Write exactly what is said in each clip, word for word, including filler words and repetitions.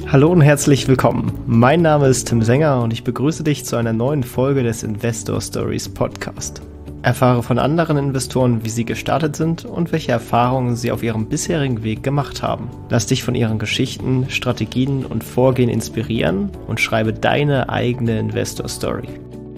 Hallo und herzlich willkommen. Mein Name ist Tim Sänger und ich begrüße dich zu einer neuen Folge des Investor Stories Podcast. Erfahre von anderen Investoren, wie sie gestartet sind und welche Erfahrungen sie auf ihrem bisherigen Weg gemacht haben. Lass dich von ihren Geschichten, Strategien und Vorgehen inspirieren und schreibe deine eigene Investor Story.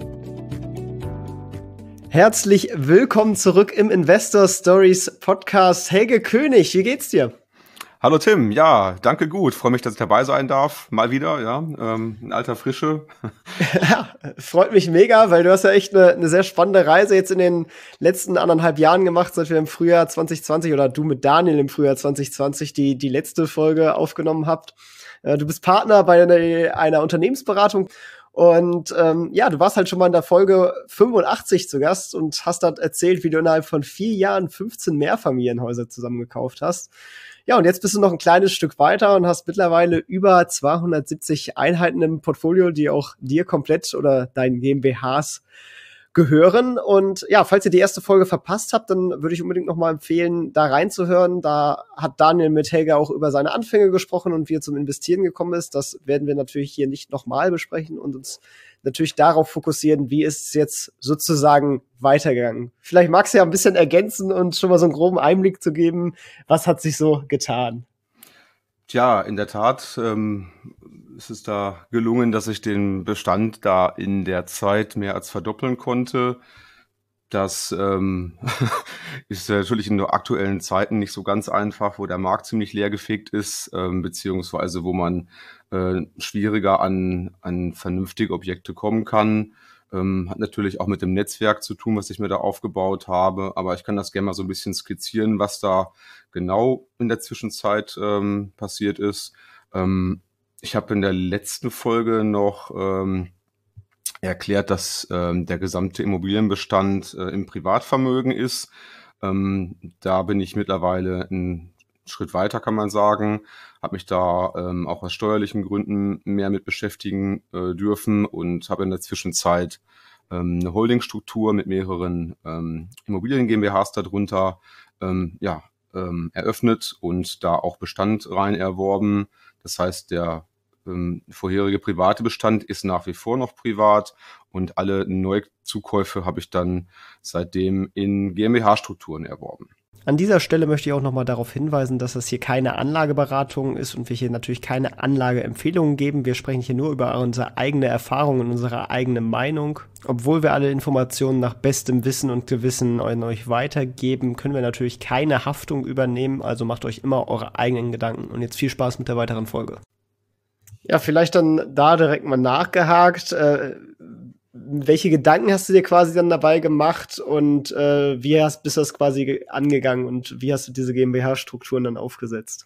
Herzlich willkommen zurück im Investor Stories Podcast. Helge König, wie geht's dir? Hallo Tim, ja, danke gut. Freue mich, dass ich dabei sein darf. Mal wieder, ja, ähm, in alter Frische. Ja, freut mich mega, weil du hast ja echt eine, eine sehr spannende Reise jetzt in den letzten anderthalb Jahren gemacht, seit wir im Frühjahr zwanzig zwanzig oder du mit Daniel im Frühjahr zwanzig zwanzig die, die letzte Folge aufgenommen habt. Äh, du bist Partner bei einer, einer Unternehmensberatung. Und ähm, ja, du warst halt schon mal in der Folge fünfundachtzig zu Gast und hast dort erzählt, wie du innerhalb von vier Jahren fünfzehn Mehrfamilienhäuser zusammengekauft hast. Ja, und jetzt bist du noch ein kleines Stück weiter und hast mittlerweile über zweihundertsiebzig Einheiten im Portfolio, die auch dir komplett oder deinen GmbHs gehören. Und ja, falls ihr die erste Folge verpasst habt, dann würde ich unbedingt nochmal empfehlen, da reinzuhören. Da hat Daniel mit Helge auch über seine Anfänge gesprochen und wie er zum Investieren gekommen ist. Das werden wir natürlich hier nicht nochmal besprechen und uns natürlich darauf fokussieren, wie ist es jetzt sozusagen weitergegangen. Vielleicht magst du ja ein bisschen ergänzen und schon mal so einen groben Einblick zu geben, was hat sich so getan? Tja, in der Tat ähm, ist es da gelungen, dass ich den Bestand da in der Zeit mehr als verdoppeln konnte. Das ähm, ist natürlich in der aktuellen Zeiten nicht so ganz einfach, wo der Markt ziemlich leergefegt ist, ähm, beziehungsweise wo man äh, schwieriger an, an vernünftige Objekte kommen kann. Ähm, hat natürlich auch mit dem Netzwerk zu tun, was ich mir da aufgebaut habe, aber ich kann das gerne mal so ein bisschen skizzieren, was da genau in der Zwischenzeit ähm, passiert ist. Ähm, ich habe in der letzten Folge noch ähm, erklärt, dass ähm, der gesamte Immobilienbestand äh, im Privatvermögen ist. Ähm, da bin ich mittlerweile einen Schritt weiter, kann man sagen, habe mich da ähm, auch aus steuerlichen Gründen mehr mit beschäftigen äh, dürfen und habe in der Zwischenzeit ähm, eine Holdingstruktur mit mehreren ähm, Immobilien-GmbHs darunter ähm, ja, ähm, eröffnet und da auch Bestand rein erworben. Das heißt, der ähm, vorherige private Bestand ist nach wie vor noch privat und alle Neuzukäufe habe ich dann seitdem in GmbH-Strukturen erworben. An dieser Stelle möchte ich auch nochmal darauf hinweisen, dass das hier keine Anlageberatung ist und wir hier natürlich keine Anlageempfehlungen geben. Wir sprechen hier nur über unsere eigene Erfahrung und unsere eigene Meinung. Obwohl wir alle Informationen nach bestem Wissen und Gewissen an euch weitergeben, können wir natürlich keine Haftung übernehmen. Also macht euch immer eure eigenen Gedanken. Und jetzt viel Spaß mit der weiteren Folge. Ja, vielleicht dann da direkt mal nachgehakt. Äh, welche Gedanken hast du dir quasi dann dabei gemacht und äh, wie hast, bist du das quasi angegangen und wie hast du diese GmbH-Strukturen dann aufgesetzt?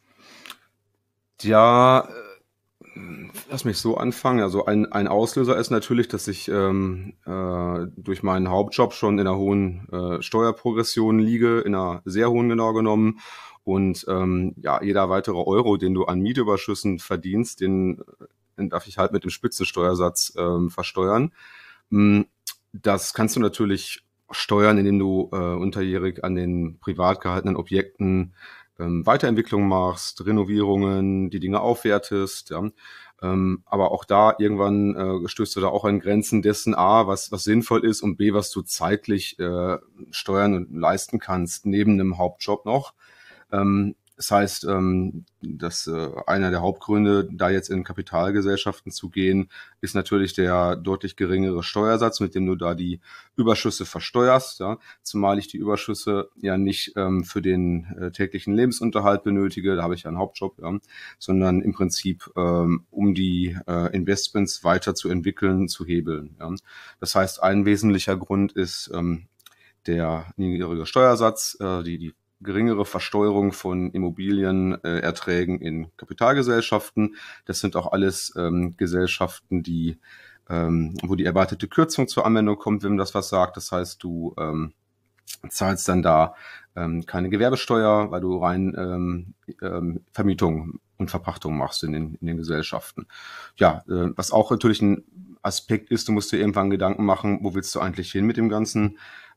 Ja, äh, lass mich so anfangen. Also ein, ein Auslöser ist natürlich, dass ich ähm, äh, durch meinen Hauptjob schon in einer hohen äh, Steuerprogression liege, in einer sehr hohen genau genommen. Und ähm, ja, jeder weitere Euro, den du an Mietüberschüssen verdienst, den, den darf ich halt mit dem Spitzensteuersatz ähm, versteuern. Das kannst du natürlich steuern, indem du äh, unterjährig an den privat gehaltenen Objekten ähm, Weiterentwicklung machst, Renovierungen, die Dinge aufwertest. Ja. Ähm, aber auch da irgendwann äh, stößt du da auch an Grenzen dessen, A, was, was sinnvoll ist und B, was du zeitlich äh, steuern und leisten kannst, neben einem Hauptjob noch. Ähm, das heißt, ähm, dass äh, einer der Hauptgründe, da jetzt in Kapitalgesellschaften zu gehen, ist natürlich der deutlich geringere Steuersatz, mit dem du da die Überschüsse versteuerst. Ja? Zumal ich die Überschüsse ja nicht ähm, für den äh, täglichen Lebensunterhalt benötige, da habe ich ja einen Hauptjob, ja? Sondern im Prinzip ähm, um die äh, Investments weiter zu entwickeln, zu hebeln. Ja? Das heißt, ein wesentlicher Grund ist ähm, der niedrige Steuersatz, äh, die die geringere Versteuerung von Immobilienerträgen äh, in Kapitalgesellschaften. Das sind auch alles ähm, Gesellschaften, die, ähm, wo die erwartete Kürzung zur Anwendung kommt, wenn das was sagt. Das heißt, du ähm, zahlst dann da ähm, keine Gewerbesteuer, weil du rein ähm, ähm, Vermietung und Verpachtung machst in den, in den Gesellschaften. Ja, äh, was auch natürlich ein Aspekt ist, du musst dir irgendwann Gedanken machen, wo willst du eigentlich hin mit dem Ganzen?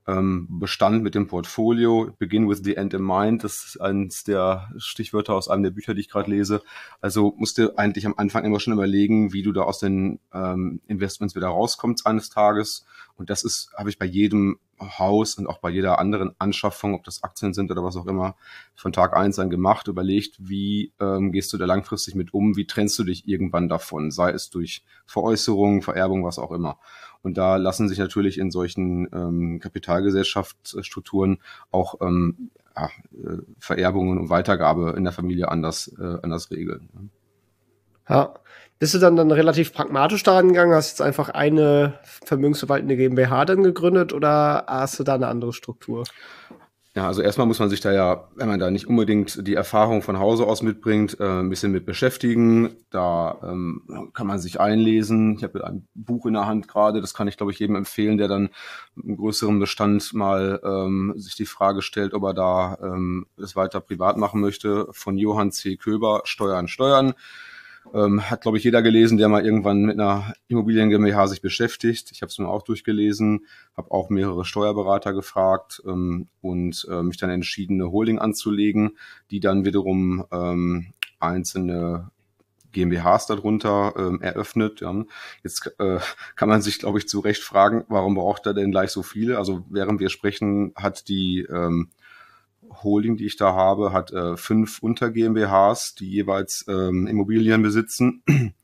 ähm, Bestand mit dem Portfolio, begin with the end in mind, das ist eines der Stichwörter aus einem der Bücher, die ich gerade lese. Also musst du eigentlich am Anfang immer schon überlegen, wie du da aus den ähm, Investments wieder rauskommst eines Tages. Und das ist, habe ich bei jedem Haus und auch bei jeder anderen Anschaffung, ob das Aktien sind oder was auch immer, von Tag eins an gemacht, überlegt, wie ähm, gehst du da langfristig mit um, wie trennst du dich irgendwann davon, sei es durch Veräußerung, Vererbung, was auch immer. Und da lassen sich natürlich in solchen ähm, Kapitalgesellschaftsstrukturen auch ähm, ja, Vererbungen und Weitergabe in der Familie anders, äh, anders regeln. Ja. Bist du dann, dann relativ pragmatisch daran gegangen? Hast jetzt einfach eine vermögensverwaltende GmbH dann gegründet oder hast du da eine andere Struktur? Ja, also erstmal muss man sich da ja, wenn man da nicht unbedingt die Erfahrung von Hause aus mitbringt, äh, ein bisschen mit beschäftigen. Da ähm, kann man sich einlesen. Ich habe ein Buch in der Hand gerade, das kann ich, glaube ich, jedem empfehlen, der dann einen größeren Bestand mal ähm, sich die Frage stellt, ob er da ähm, das weiter privat machen möchte, von Johann C. Köber, Steuern, Steuern. Ähm, hat, glaube ich, jeder gelesen, der mal irgendwann mit einer Immobilien GmbH sich beschäftigt. Ich habe es mir auch durchgelesen, habe auch mehrere Steuerberater gefragt ähm, und äh, mich dann entschieden, eine Holding anzulegen, die dann wiederum ähm, einzelne GmbHs darunter ähm, eröffnet. Ja. Jetzt äh, kann man sich, glaube ich, zu Recht fragen, warum braucht er denn gleich so viele? Also während wir sprechen, hat die ähm, Holding, die ich da habe, hat äh, fünf Unter-GmbHs, die jeweils ähm, Immobilien besitzen.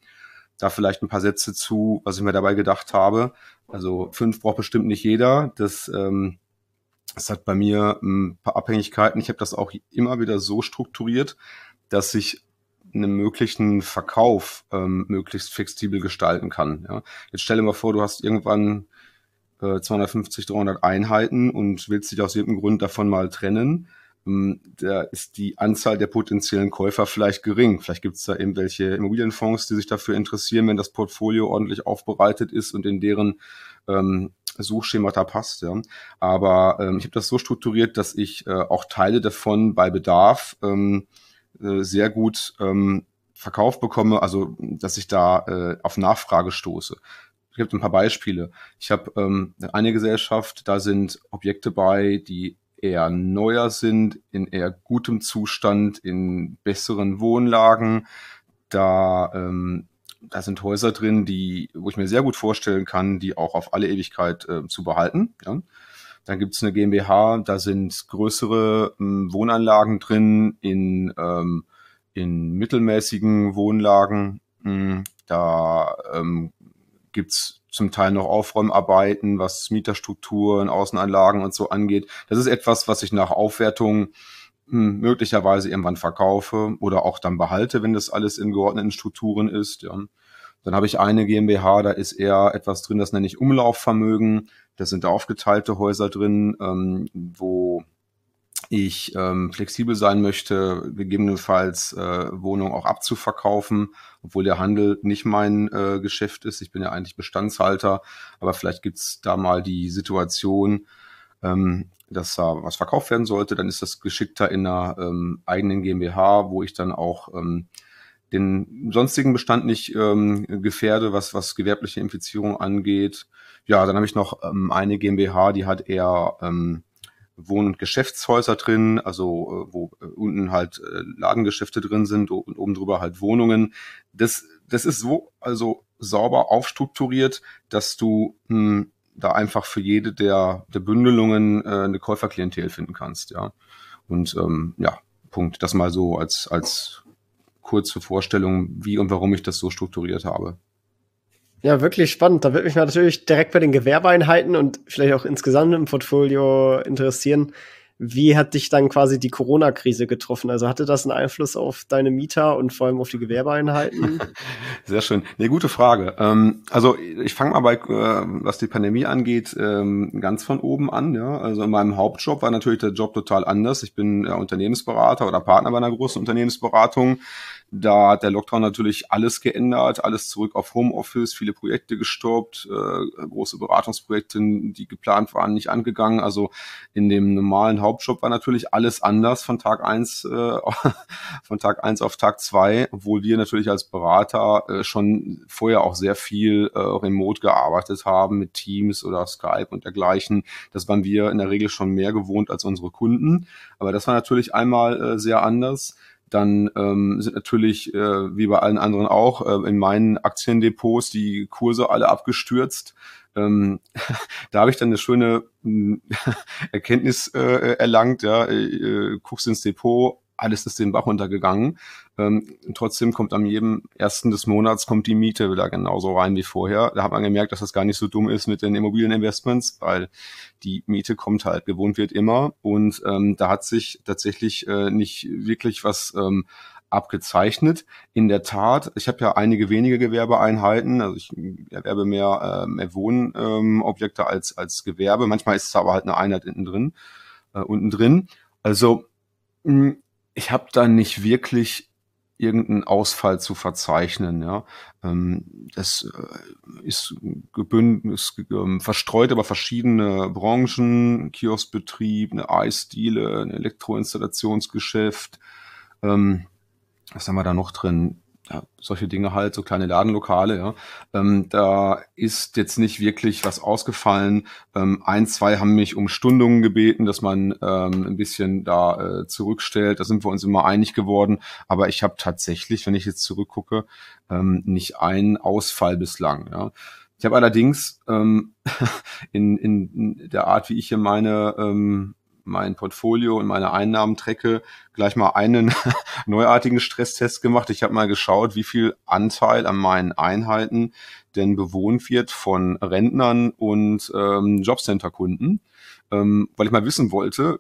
Da vielleicht ein paar Sätze zu, was ich mir dabei gedacht habe. Also fünf braucht bestimmt nicht jeder. Das, ähm, das hat bei mir ein paar Abhängigkeiten. Ich habe das auch immer wieder so strukturiert, dass ich einen möglichen Verkauf ähm, möglichst flexibel gestalten kann. Ja. Jetzt stell dir mal vor, du hast irgendwann äh, zweihundertfünfzig, dreihundert Einheiten und willst dich aus irgendeinem Grund davon mal trennen. Ähm, da ist die Anzahl der potenziellen Käufer vielleicht gering. Vielleicht gibt es da irgendwelche Immobilienfonds, die sich dafür interessieren, wenn das Portfolio ordentlich aufbereitet ist und in deren ähm, Suchschemata passt. Ja. Aber ähm, ich habe das so strukturiert, dass ich äh, auch Teile davon bei Bedarf ähm, äh, sehr gut ähm, verkauft bekomme, also dass ich da äh, auf Nachfrage stoße. Es gibt ein paar Beispiele. Ich habe ähm, eine Gesellschaft, da sind Objekte bei, die eher neuer sind, in eher gutem Zustand, in besseren Wohnlagen. Da, ähm, da sind Häuser drin, die, wo ich mir sehr gut vorstellen kann, die auch auf alle Ewigkeit äh, zu behalten. Ja. Dann gibt es eine GmbH, da sind größere ähm, Wohnanlagen drin in, ähm, in mittelmäßigen Wohnlagen. Ähm, da ähm, gibt's zum Teil noch Aufräumarbeiten, was Mieterstrukturen, Außenanlagen und so angeht. Das ist etwas, was ich nach Aufwertung hm, möglicherweise irgendwann verkaufe oder auch dann behalte, wenn das alles in geordneten Strukturen ist. Ja. Dann habe ich eine GmbH, da ist eher etwas drin, das nenne ich Umlaufvermögen. Da sind aufgeteilte Häuser drin, ähm, wo ich ähm, flexibel sein möchte, gegebenenfalls äh, Wohnungen auch abzuverkaufen, obwohl der Handel nicht mein äh, Geschäft ist. Ich bin ja eigentlich Bestandshalter, aber vielleicht gibt's da mal die Situation, ähm, dass da was verkauft werden sollte. Dann ist das geschickter in einer ähm, eigenen GmbH, wo ich dann auch ähm, den sonstigen Bestand nicht ähm, gefährde, was, was gewerbliche Infizierung angeht. Ja, dann habe ich noch ähm, eine GmbH, die hat eher ähm, Wohn- und Geschäftshäuser drin, also äh, wo äh, unten halt äh, Ladengeschäfte drin sind und oben drüber halt Wohnungen. Das, das ist so also sauber aufstrukturiert, dass du mh, da einfach für jede der, der Bündelungen äh, eine Käuferklientel finden kannst, ja. Und ähm, ja, Punkt. Das mal so als, als kurze Vorstellung, wie und warum ich das so strukturiert habe. Ja, wirklich spannend. Da würde mich mal natürlich direkt bei den Gewerbeeinheiten und vielleicht auch insgesamt im Portfolio interessieren. Wie hat dich dann quasi die Corona-Krise getroffen? Also hatte das einen Einfluss auf deine Mieter und vor allem auf die Gewerbeeinheiten? Sehr schön. Eine gute Frage. Ähm, also ich fange mal bei, äh, was die Pandemie angeht, ähm, ganz von oben an. Ja? Also in meinem Hauptjob war natürlich der Job total anders. Ich bin äh, Unternehmensberater oder Partner bei einer großen Unternehmensberatung. Da hat der Lockdown natürlich alles geändert, alles zurück auf Homeoffice, viele Projekte gestoppt, äh, große Beratungsprojekte, die geplant waren, nicht angegangen. Also in dem normalen Hauptjob Hauptjob war natürlich alles anders von Tag eins, äh, von Tag eins auf Tag zwei, obwohl wir natürlich als Berater äh, schon vorher auch sehr viel äh, remote gearbeitet haben mit Teams oder Skype und dergleichen. Das waren wir in der Regel schon mehr gewohnt als unsere Kunden. Aber das war natürlich einmal äh, sehr anders. Dann ähm, sind natürlich, äh, wie bei allen anderen auch, äh, in meinen Aktiendepots die Kurse alle abgestürzt. Ähm, da habe ich dann eine schöne äh, Erkenntnis äh, erlangt. Ja, äh, guckst ins Depot, alles ist den Bach runtergegangen. Ähm, trotzdem kommt am jedem ersten des Monats kommt die Miete wieder genauso rein wie vorher. Da hat man gemerkt, dass das gar nicht so dumm ist mit den Immobilieninvestments, weil die Miete kommt halt, gewohnt wird immer. Und ähm, da hat sich tatsächlich äh, nicht wirklich was ähm, abgezeichnet. In der Tat, ich habe ja einige wenige Gewerbeeinheiten, also ich erwerbe mehr, äh, mehr Wohnobjekte ähm, als, als Gewerbe. Manchmal ist es aber halt eine Einheit unten drin. Äh, unten drin. Also mh, ich habe da nicht wirklich irgendeinen Ausfall zu verzeichnen. Ja, ähm, das äh, ist gebündelt, ist ähm, verstreut über verschiedene Branchen, Kioskbetrieb, eine Eisdiele, ein Elektroinstallationsgeschäft. Ähm, was haben wir da noch drin? Ja, solche Dinge halt, so kleine Ladenlokale, ja. Ähm, da ist jetzt nicht wirklich was ausgefallen. Ähm, ein, zwei haben mich um Stundungen gebeten, dass man ähm, ein bisschen da äh, zurückstellt. Da sind wir uns immer einig geworden. Aber ich habe tatsächlich, wenn ich jetzt zurückgucke, ähm, nicht einen Ausfall bislang, ja. Ich habe allerdings ähm, in, in der Art, wie ich hier meine ähm, mein Portfolio und meine Einnahmen trecke, gleich mal einen neuartigen Stresstest gemacht. Ich habe mal geschaut, wie viel Anteil an meinen Einheiten denn bewohnt wird von Rentnern und ähm, Jobcenter-Kunden, ähm, weil ich mal wissen wollte,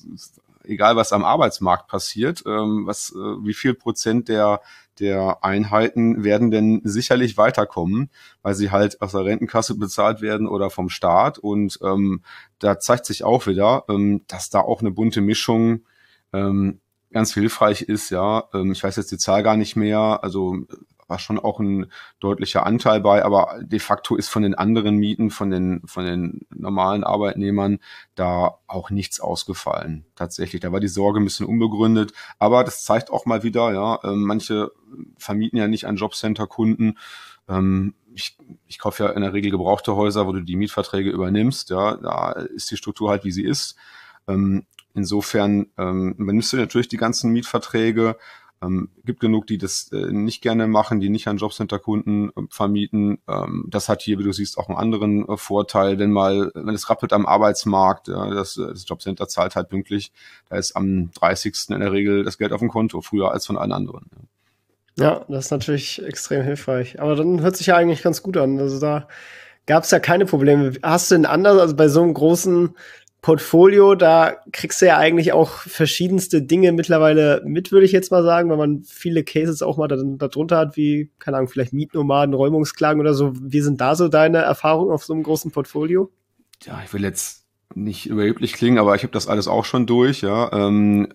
egal was am Arbeitsmarkt passiert, ähm, was, äh, wie viel Prozent der der Einheiten werden denn sicherlich weiterkommen, weil sie halt aus der Rentenkasse bezahlt werden oder vom Staat. Und ähm, da zeigt sich auch wieder, ähm, dass da auch eine bunte Mischung ähm, ganz hilfreich ist. Ja, ähm, ich weiß jetzt die Zahl gar nicht mehr. Also war schon auch ein deutlicher Anteil bei, aber de facto ist von den anderen Mieten, von den von den normalen Arbeitnehmern da auch nichts ausgefallen. Tatsächlich, da war die Sorge ein bisschen unbegründet, aber das zeigt auch mal wieder, ja, äh, manche vermieten ja nicht an Jobcenter-Kunden. Ähm, ich, ich kaufe ja in der Regel gebrauchte Häuser, wo du die Mietverträge übernimmst. Ja, da ist die Struktur halt, wie sie ist. Ähm, insofern ähm, übernimmst du natürlich die ganzen Mietverträge. Ähm, gibt genug, die das äh, nicht gerne machen, die nicht an Jobcenter-Kunden äh, vermieten. Ähm, das hat hier, wie du siehst, auch einen anderen äh, Vorteil, wenn mal, wenn es rappelt am Arbeitsmarkt, ja, das, das Jobcenter zahlt halt pünktlich, da ist am dreißigsten in der Regel das Geld auf dem Konto, früher als von allen anderen. Ja. Ja, das ist natürlich extrem hilfreich. Aber dann hört sich ja eigentlich ganz gut an. Also da gab es ja keine Probleme. Hast du denn anders, also bei so einem großen Portfolio, da kriegst du ja eigentlich auch verschiedenste Dinge mittlerweile mit, würde ich jetzt mal sagen, weil man viele Cases auch mal da, da drunter hat, wie, keine Ahnung, vielleicht Mietnomaden, Räumungsklagen oder so. Wie sind da so deine Erfahrungen auf so einem großen Portfolio? Ja, ich will jetzt nicht überheblich klingen, aber ich habe das alles auch schon durch. Ja, ähm,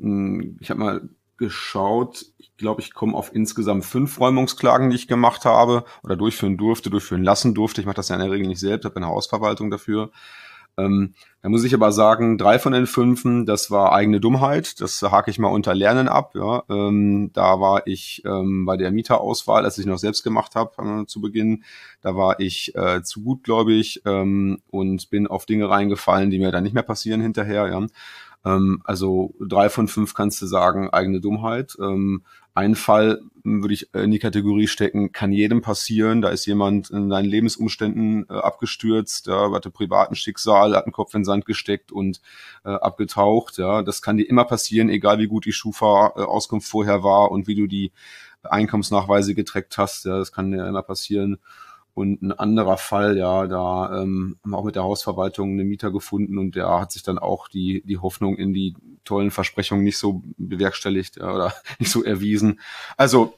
ich habe mal geschaut, ich glaube, ich komme auf insgesamt fünf Räumungsklagen, die ich gemacht habe oder durchführen durfte, durchführen lassen durfte. Ich mache das ja in der Regel nicht selbst, habe eine Hausverwaltung dafür. Ähm, da muss ich aber sagen, drei von den fünfen, das war eigene Dummheit. Das hake ich mal unter Lernen ab. Ja, ähm, da war ich ähm, bei der Mieterauswahl, als ich noch selbst gemacht habe äh, zu Beginn, da war ich äh, zu gutgläubig ähm, und bin auf Dinge reingefallen, die mir dann nicht mehr passieren hinterher. Ja. Ähm, also drei von fünf kannst du sagen, eigene Dummheit. Ähm, Ein Fall würde ich in die Kategorie stecken, kann jedem passieren. Da ist jemand in seinen Lebensumständen äh, abgestürzt, ja, hatte privaten Schicksal, hat einen Kopf in den Sand gesteckt und äh, abgetaucht. Ja, das kann dir immer passieren, egal wie gut die Schufa-Auskunft vorher war und wie du die Einkommensnachweise getrackt hast. Ja, das kann dir immer passieren. Und ein anderer Fall, ja, da ähm, haben wir auch mit der Hausverwaltung einen Mieter gefunden und der hat sich dann auch die die Hoffnung in die tollen Versprechungen nicht so bewerkstelligt, ja, oder nicht so erwiesen. Also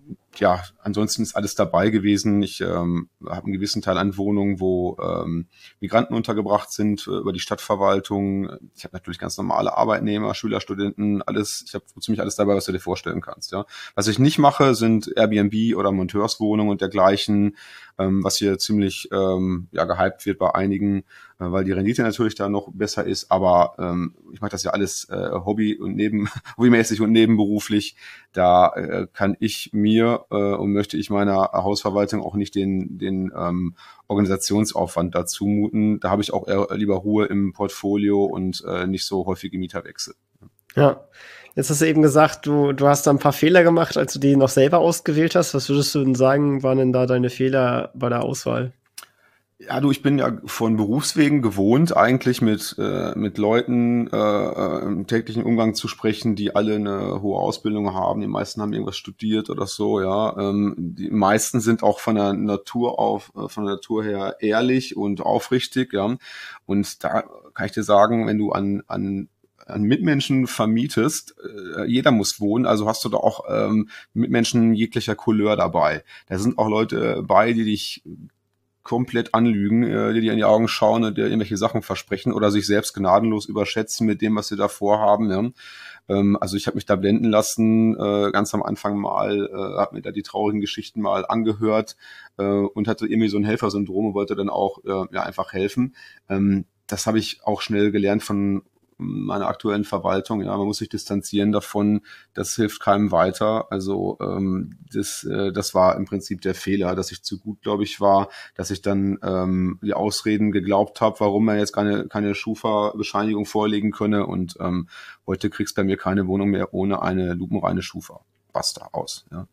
ja, ansonsten ist alles dabei gewesen. Ich ähm, habe einen gewissen Teil an Wohnungen, wo ähm, Migranten untergebracht sind, äh, über die Stadtverwaltung. Ich habe natürlich ganz normale Arbeitnehmer, Schüler, Studenten, alles. Ich habe so ziemlich alles dabei, was du dir vorstellen kannst. Ja. Was ich nicht mache, sind Airbnb oder Monteurswohnungen und dergleichen, ähm, was hier ziemlich ähm, ja gehypt wird bei einigen. weil die Rendite natürlich da noch besser ist. Aber ähm, ich mache das ja alles äh, Hobby und neben hobbymäßig und nebenberuflich. Da äh, kann ich mir äh, und möchte ich meiner Hausverwaltung auch nicht den den ähm, Organisationsaufwand dazu muten. Da habe ich auch eher lieber Ruhe im Portfolio und äh, nicht so häufige Mieterwechsel. Ja. Jetzt hast du eben gesagt, du, du hast da ein paar Fehler gemacht, als du die noch selber ausgewählt hast. Was würdest du denn sagen, waren denn da deine Fehler bei der Auswahl? Ja, du, ich bin ja von Berufswegen gewohnt, eigentlich mit äh, mit Leuten äh, äh, im täglichen Umgang zu sprechen, die alle eine hohe Ausbildung haben. Die meisten haben irgendwas studiert oder so, ja. Ähm, die meisten sind auch von der Natur auf, äh, von der Natur her ehrlich und aufrichtig, ja. Und da kann ich dir sagen, wenn du an an an Mitmenschen vermietest, äh, jeder muss wohnen, also hast du da auch ähm, Mitmenschen jeglicher Couleur dabei. Da sind auch Leute bei, die dich komplett anlügen, äh, die dir in die Augen schauen und dir irgendwelche Sachen versprechen oder sich selbst gnadenlos überschätzen mit dem, was sie da vorhaben. Ja. Ähm, also ich habe mich da blenden lassen, äh, ganz am Anfang mal, äh, habe mir da die traurigen Geschichten mal angehört äh, und hatte irgendwie so ein Helfersyndrom und wollte dann auch äh, ja einfach helfen. Ähm, das habe ich auch schnell gelernt von meiner aktuellen Verwaltung. Ja, man muss sich distanzieren davon, das hilft keinem weiter. Also ähm, das, äh, das war im Prinzip der Fehler, dass ich zu gut, glaube ich, war, dass ich dann ähm, die Ausreden geglaubt habe, warum man jetzt keine, keine Schufa-Bescheinigung vorlegen könne. Und ähm, heute kriegst du bei mir keine Wohnung mehr ohne eine lupenreine Schufa. Basta, aus. Ja.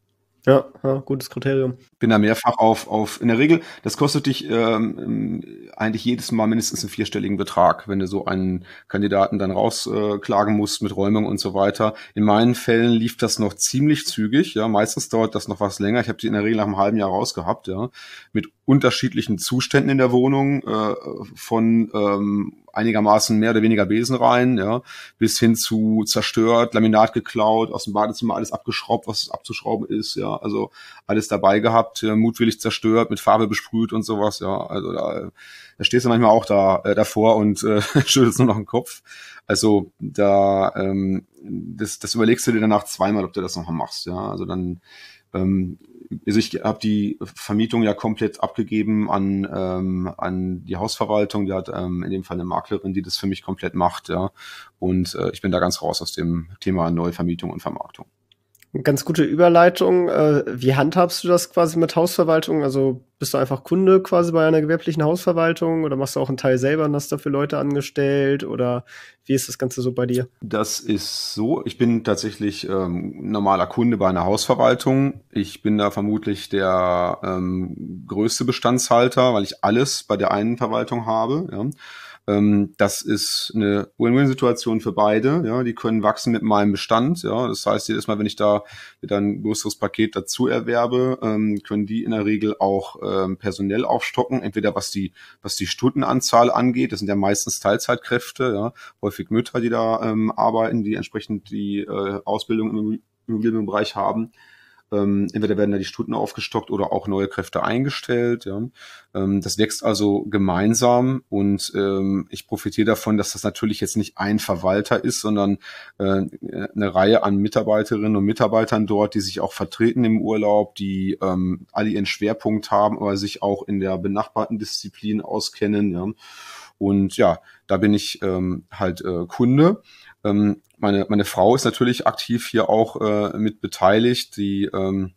Ja, ja, gutes Kriterium. Bin da mehrfach auf, auf, in der Regel, das kostet dich ähm, eigentlich jedes Mal mindestens einen vierstelligen Betrag, wenn du so einen Kandidaten dann rausklagen äh, musst mit Räumung und so weiter. In meinen Fällen lief das noch ziemlich zügig, ja, meistens dauert das noch was länger. Ich habe die in der Regel nach einem halben Jahr rausgehabt, ja, mit unterschiedlichen Zuständen in der Wohnung, äh, von ähm, einigermaßen mehr oder weniger Besen rein, ja, bis hin zu zerstört, Laminat geklaut, aus dem Badezimmer alles abgeschraubt, was abzuschrauben ist, ja, also alles dabei gehabt, äh, mutwillig zerstört, mit Farbe besprüht und sowas, ja, also da, da stehst du manchmal auch da äh, davor und äh, schüttelst nur noch den Kopf. Also da, ähm, das, das überlegst du dir danach zweimal, ob du das noch mal machst, ja, also dann ähm, also ich habe die Vermietung ja komplett abgegeben an ähm, an die Hausverwaltung. Die hat ähm, in dem Fall eine Maklerin, die das für mich komplett macht, ja. Und äh, ich bin da ganz raus aus dem Thema Neuvermietung und Vermarktung. Ganz gute Überleitung. Äh, wie handhabst du das quasi mit Hausverwaltung? Also bist du einfach Kunde quasi bei einer gewerblichen Hausverwaltung oder machst du auch einen Teil selber und hast dafür Leute angestellt? Oder wie ist das Ganze so bei dir? Das ist so. Ich bin tatsächlich ähm, normaler Kunde bei einer Hausverwaltung. Ich bin da vermutlich der ähm, größte Bestandshalter, weil ich alles bei der einen Verwaltung habe. Ja. Ähm, das ist eine Win-Win-Situation für beide. Ja, die können wachsen mit meinem Bestand. Ja, das heißt, jedes Mal, wenn ich da wieder ein größeres Paket dazu erwerbe, ähm, können die in der Regel auch ähm, personell aufstocken. Entweder was die was die Stundenanzahl angeht. Das sind ja meistens Teilzeitkräfte. Ja, häufig Mütter, die da ähm, arbeiten, die entsprechend die äh, Ausbildung im Immobilienbereich haben. Ähm, entweder werden da die Stunden aufgestockt oder auch neue Kräfte eingestellt. Ja. Ähm, das wächst also gemeinsam und ähm, ich profitiere davon, dass das natürlich jetzt nicht ein Verwalter ist, sondern äh, eine Reihe an Mitarbeiterinnen und Mitarbeitern dort, die sich auch vertreten im Urlaub, die ähm, alle ihren Schwerpunkt haben, aber sich auch in der benachbarten Disziplin auskennen. Ja. Und ja, da bin ich ähm, halt äh, Kunde. Ähm, meine, meine Frau ist natürlich aktiv hier auch äh, mit beteiligt. Die ähm,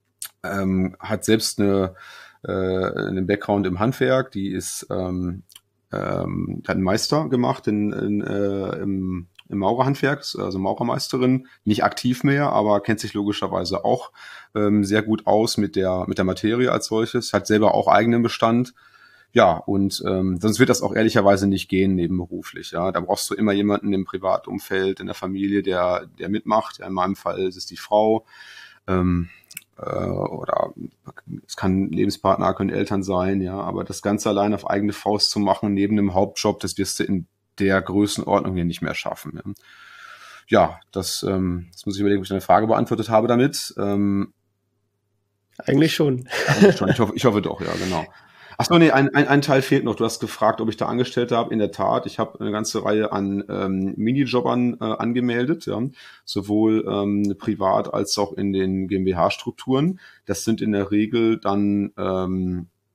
ähm, hat selbst eine, äh, einen Background im Handwerk. Die ist ähm, ähm, hat einen Meister gemacht in, in, äh, im, im Maurerhandwerk, also Maurermeisterin, nicht aktiv mehr, aber kennt sich logischerweise auch ähm, sehr gut aus mit der mit der Materie als solches, hat selber auch eigenen Bestand. Ja, und ähm, sonst wird das auch ehrlicherweise nicht gehen nebenberuflich. Ja, da brauchst du immer jemanden im Privatumfeld, in der Familie, der der mitmacht. Ja, in meinem Fall ist es die Frau. Ähm, äh, oder es kann Lebenspartner, können Eltern sein, ja, aber das Ganze allein auf eigene Faust zu machen, neben dem Hauptjob, das wirst du in der Größenordnung hier nicht mehr schaffen. Ja, ja das, ähm, das muss ich überlegen, ob ich deine Frage beantwortet habe damit. Ähm, Eigentlich schon. eigentlich schon. Ich hoffe, ich hoffe doch, ja, genau. Ach so, nee, ein, ein, ein Teil fehlt noch. Du hast gefragt, ob ich da Angestellte habe. In der Tat, ich habe eine ganze Reihe an ähm, Minijobbern äh, angemeldet, ja, sowohl ähm, privat als auch in den GmbH-Strukturen. Das sind in der Regel dann ähm,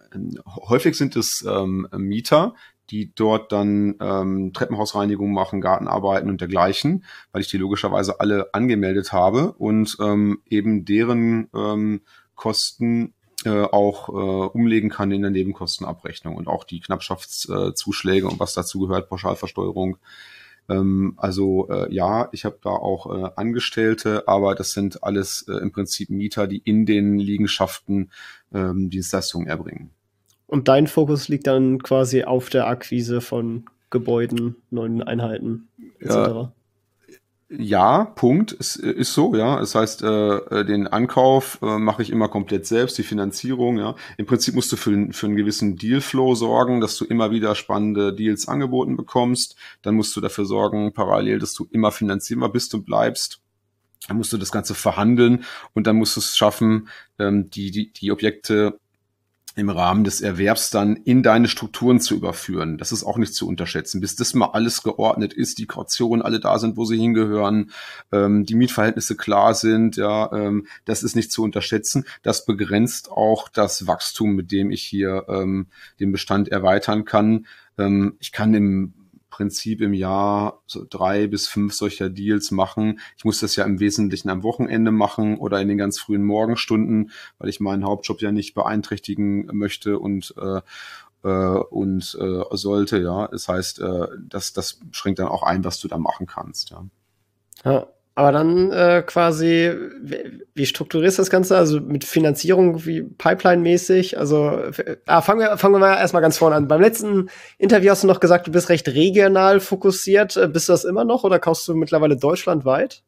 häufig sind es ähm, Mieter, die dort dann ähm, Treppenhausreinigung machen, Gartenarbeiten und dergleichen, weil ich die logischerweise alle angemeldet habe und ähm, eben deren ähm, Kosten äh, auch äh, umlegen kann in der Nebenkostenabrechnung und auch die Knappschaftszuschläge äh, und was dazu gehört, Pauschalversteuerung. Ähm, also äh, ja, ich habe da auch äh, Angestellte, aber das sind alles äh, im Prinzip Mieter, die in den Liegenschaften ähm, Dienstleistungen erbringen. Und dein Fokus liegt dann quasi auf der Akquise von Gebäuden, neuen Einheiten et cetera. Ja, ja, Punkt. Es ist so, ja. Das heißt, äh, den Ankauf äh, mache ich immer komplett selbst, die Finanzierung, ja. Im Prinzip musst du für, für einen gewissen Dealflow sorgen, dass du immer wieder spannende Deals angeboten bekommst. Dann musst du dafür sorgen, parallel, dass du immer finanzierbar bist und bleibst. Dann musst du das Ganze verhandeln und dann musst du es schaffen, ähm, die, die, die Objekte im Rahmen des Erwerbs dann in deine Strukturen zu überführen. Das ist auch nicht zu unterschätzen. Bis das mal alles geordnet ist, die Kautionen alle da sind, wo sie hingehören, ähm, die Mietverhältnisse klar sind, ja, ähm, das ist nicht zu unterschätzen. Das begrenzt auch das Wachstum, mit dem ich hier ähm, den Bestand erweitern kann. Ähm, ich kann im Prinzip im Jahr so drei bis fünf solcher Deals machen. Ich muss das ja im Wesentlichen am Wochenende machen oder in den ganz frühen Morgenstunden, weil ich meinen Hauptjob ja nicht beeinträchtigen möchte und äh, äh, und äh, sollte. Ja, das heißt, äh, das das schränkt dann auch ein, was du da machen kannst. Ja. Ja, aber dann äh, quasi, wie, wie strukturierst du das Ganze? Also mit Finanzierung wie Pipeline-mäßig? Also f- ah, fangen wir fangen wir mal erstmal ganz vorne an. Beim letzten Interview hast du noch gesagt, du bist recht regional fokussiert. Äh, Bist du das immer noch oder kaufst du mittlerweile deutschlandweit?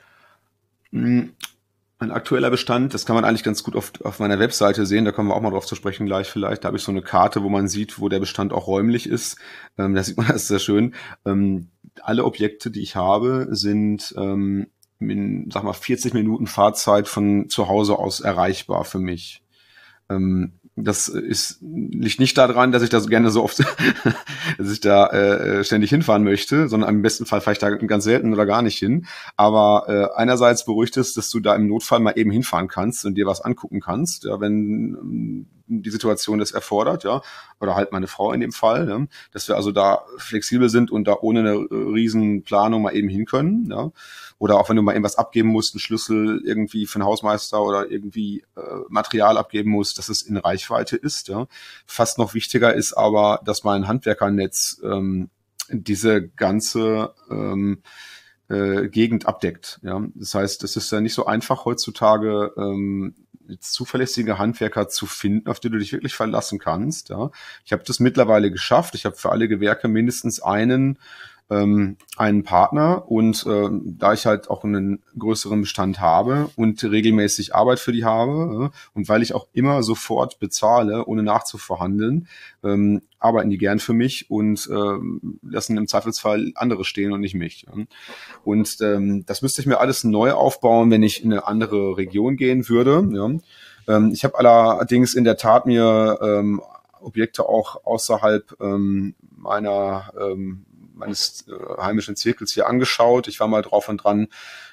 Mm, Ein aktueller Bestand, das kann man eigentlich ganz gut auf, auf meiner Webseite sehen, da kommen wir auch mal drauf zu sprechen gleich vielleicht. Da habe ich so eine Karte, wo man sieht, wo der Bestand auch räumlich ist. Ähm, da sieht man, das ist sehr schön. Ähm, alle Objekte, die ich habe, sind ähm, in, sag mal, vierzig Minuten Fahrzeit von zu Hause aus erreichbar für mich. Ähm, das ist, liegt nicht daran, dass ich da so gerne so oft, dass ich da äh, ständig hinfahren möchte, sondern im besten Fall fahre ich da ganz selten oder gar nicht hin. Aber äh, einerseits beruhigt es, dass du da im Notfall mal eben hinfahren kannst und dir was angucken kannst, ja, wenn ähm, die Situation das erfordert, ja, oder halt meine Frau in dem Fall, ja, dass wir also da flexibel sind und da ohne eine äh, riesen Planung mal eben hin können, ja. Oder auch wenn du mal irgendwas abgeben musst, einen Schlüssel irgendwie für einen Hausmeister oder irgendwie äh, Material abgeben musst, dass es in Reichweite ist. Ja. Fast noch wichtiger ist aber, dass mein Handwerkernetz ähm, diese ganze ähm, äh, Gegend abdeckt. Ja. Das heißt, es ist ja nicht so einfach heutzutage, ähm, zuverlässige Handwerker zu finden, auf die du dich wirklich verlassen kannst. Ja. Ich habe das mittlerweile geschafft. Ich habe für alle Gewerke mindestens einen ähm, einen Partner und ähm, da ich halt auch einen größeren Bestand habe und regelmäßig Arbeit für die habe äh, und weil ich auch immer sofort bezahle, ohne nachzuverhandeln, ähm, arbeiten die gern für mich und ähm, lassen im Zweifelsfall andere stehen und nicht mich. Ja. Und ähm, das müsste ich mir alles neu aufbauen, wenn ich in eine andere Region gehen würde. Ja. Ähm, ich habe allerdings in der Tat mir ähm, Objekte auch außerhalb ähm, meiner ähm, meines äh, heimischen Zirkels hier angeschaut. Ich war mal drauf und dran,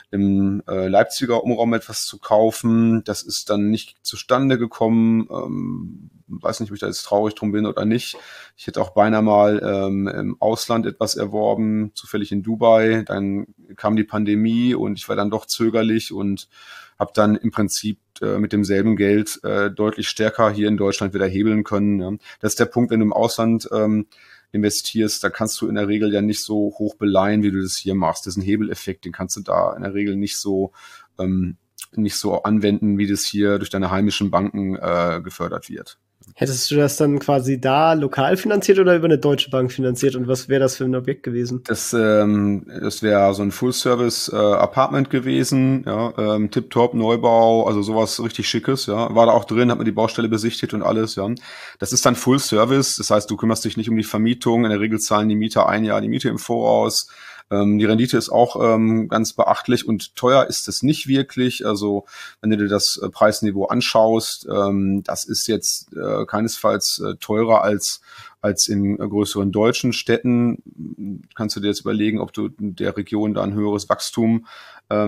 im äh, Leipziger Umraum etwas zu kaufen. Das ist dann nicht zustande gekommen. Ähm, weiß nicht, ob ich da jetzt traurig drum bin oder nicht. Ich hätte auch beinahe mal ähm, im Ausland etwas erworben, zufällig in Dubai. Dann kam die Pandemie und ich war dann doch zögerlich und habe dann im Prinzip äh, mit demselben Geld äh, deutlich stärker hier in Deutschland wieder hebeln können. Ja. Das ist der Punkt, wenn du im Ausland ähm, investierst, da kannst du in der Regel ja nicht so hoch beleihen, wie du das hier machst. Das ist ein Hebeleffekt, den kannst du da in der Regel nicht so ähm, nicht so anwenden, wie das hier durch deine heimischen Banken äh, gefördert wird. Hättest du das dann quasi da lokal finanziert oder über eine deutsche Bank finanziert? Und was wäre das für ein Objekt gewesen? Das, ähm, das wäre so ein Full-Service-Apartment äh, gewesen, ja, ähm, Tip-Top, Neubau, also sowas richtig Schickes, ja. War da auch drin, hat man die Baustelle besichtigt und alles, ja. Das ist dann Full-Service, das heißt, du kümmerst dich nicht um die Vermietung, in der Regel zahlen die Mieter ein Jahr die Miete im Voraus. Ähm, die Rendite ist auch ähm, ganz beachtlich und teuer ist es nicht wirklich. Also wenn du dir das äh, Preisniveau anschaust, ähm, das ist jetzt äh, keinesfalls äh, teurer als als in äh, größeren deutschen Städten. Kannst du dir jetzt überlegen, ob du in der Region da ein höheres Wachstum ähm,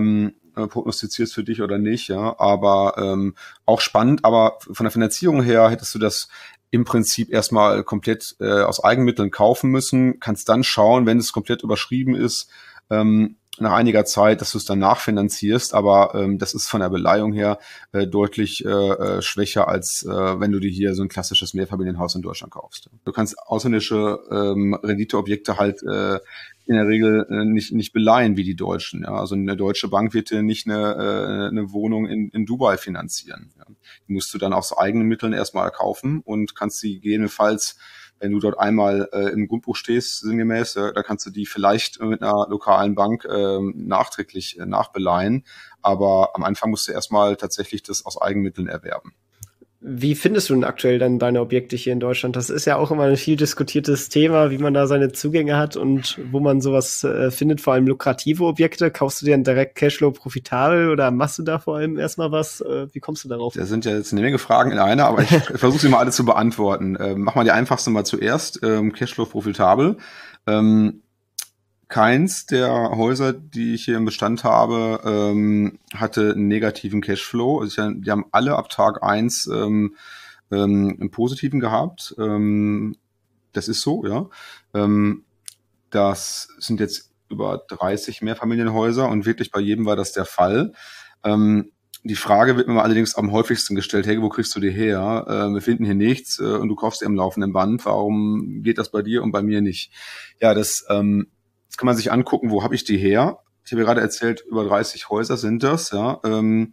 äh, prognostizierst für dich oder nicht, ja, aber ähm, auch spannend, aber von der Finanzierung her hättest du das im Prinzip erstmal komplett äh, aus Eigenmitteln kaufen müssen, kannst dann schauen, wenn es komplett überschrieben ist, ähm, nach einiger Zeit, dass du es dann nachfinanzierst, aber ähm, das ist von der Beleihung her äh, deutlich äh, äh, schwächer, als äh, wenn du dir hier so ein klassisches Mehrfamilienhaus in Deutschland kaufst. Du kannst ausländische ähm, Renditeobjekte halt äh, in der Regel äh, nicht nicht beleihen wie die Deutschen. Ja? Also eine deutsche Bank wird dir nicht eine, äh, eine Wohnung in, in Dubai finanzieren. Ja? Die musst du dann aus eigenen Mitteln erstmal kaufen und kannst sie gegebenenfalls, wenn du dort einmal äh, im Grundbuch stehst, sinngemäß, äh, da kannst du die vielleicht mit einer lokalen Bank äh, nachträglich äh, nachbeleihen. Aber am Anfang musst du erstmal tatsächlich das aus Eigenmitteln erwerben. Wie findest du denn aktuell dann deine Objekte hier in Deutschland? Das ist ja auch immer ein viel diskutiertes Thema, wie man da seine Zugänge hat und wo man sowas äh, findet, vor allem lukrative Objekte. Kaufst du dir dann direkt Cashflow profitabel oder machst du da vor allem erstmal was? Äh, wie kommst du darauf? Da sind ja jetzt eine Menge Fragen in einer, aber ich versuche sie mal alle zu beantworten. Ähm, mach mal die einfachste mal zuerst. Ähm, Cashflow profitabel. Ähm, Keins der Häuser, die ich hier im Bestand habe, ähm, hatte einen negativen Cashflow. Also ich, die haben alle ab Tag eins ähm, ähm, einen positiven gehabt. Ähm, das ist so, ja. Ähm, das sind jetzt über dreißig Mehrfamilienhäuser und wirklich bei jedem war das der Fall. Ähm, die Frage wird mir allerdings am häufigsten gestellt, hey, wo kriegst du die her? Äh, wir finden hier nichts äh, und du kaufst dir am laufenden Band. Warum geht das bei dir und bei mir nicht? Ja, das... Ähm, Das kann man sich angucken, wo habe ich die her? Ich habe ja gerade erzählt, über dreißig Häuser sind das. Ja, ähm,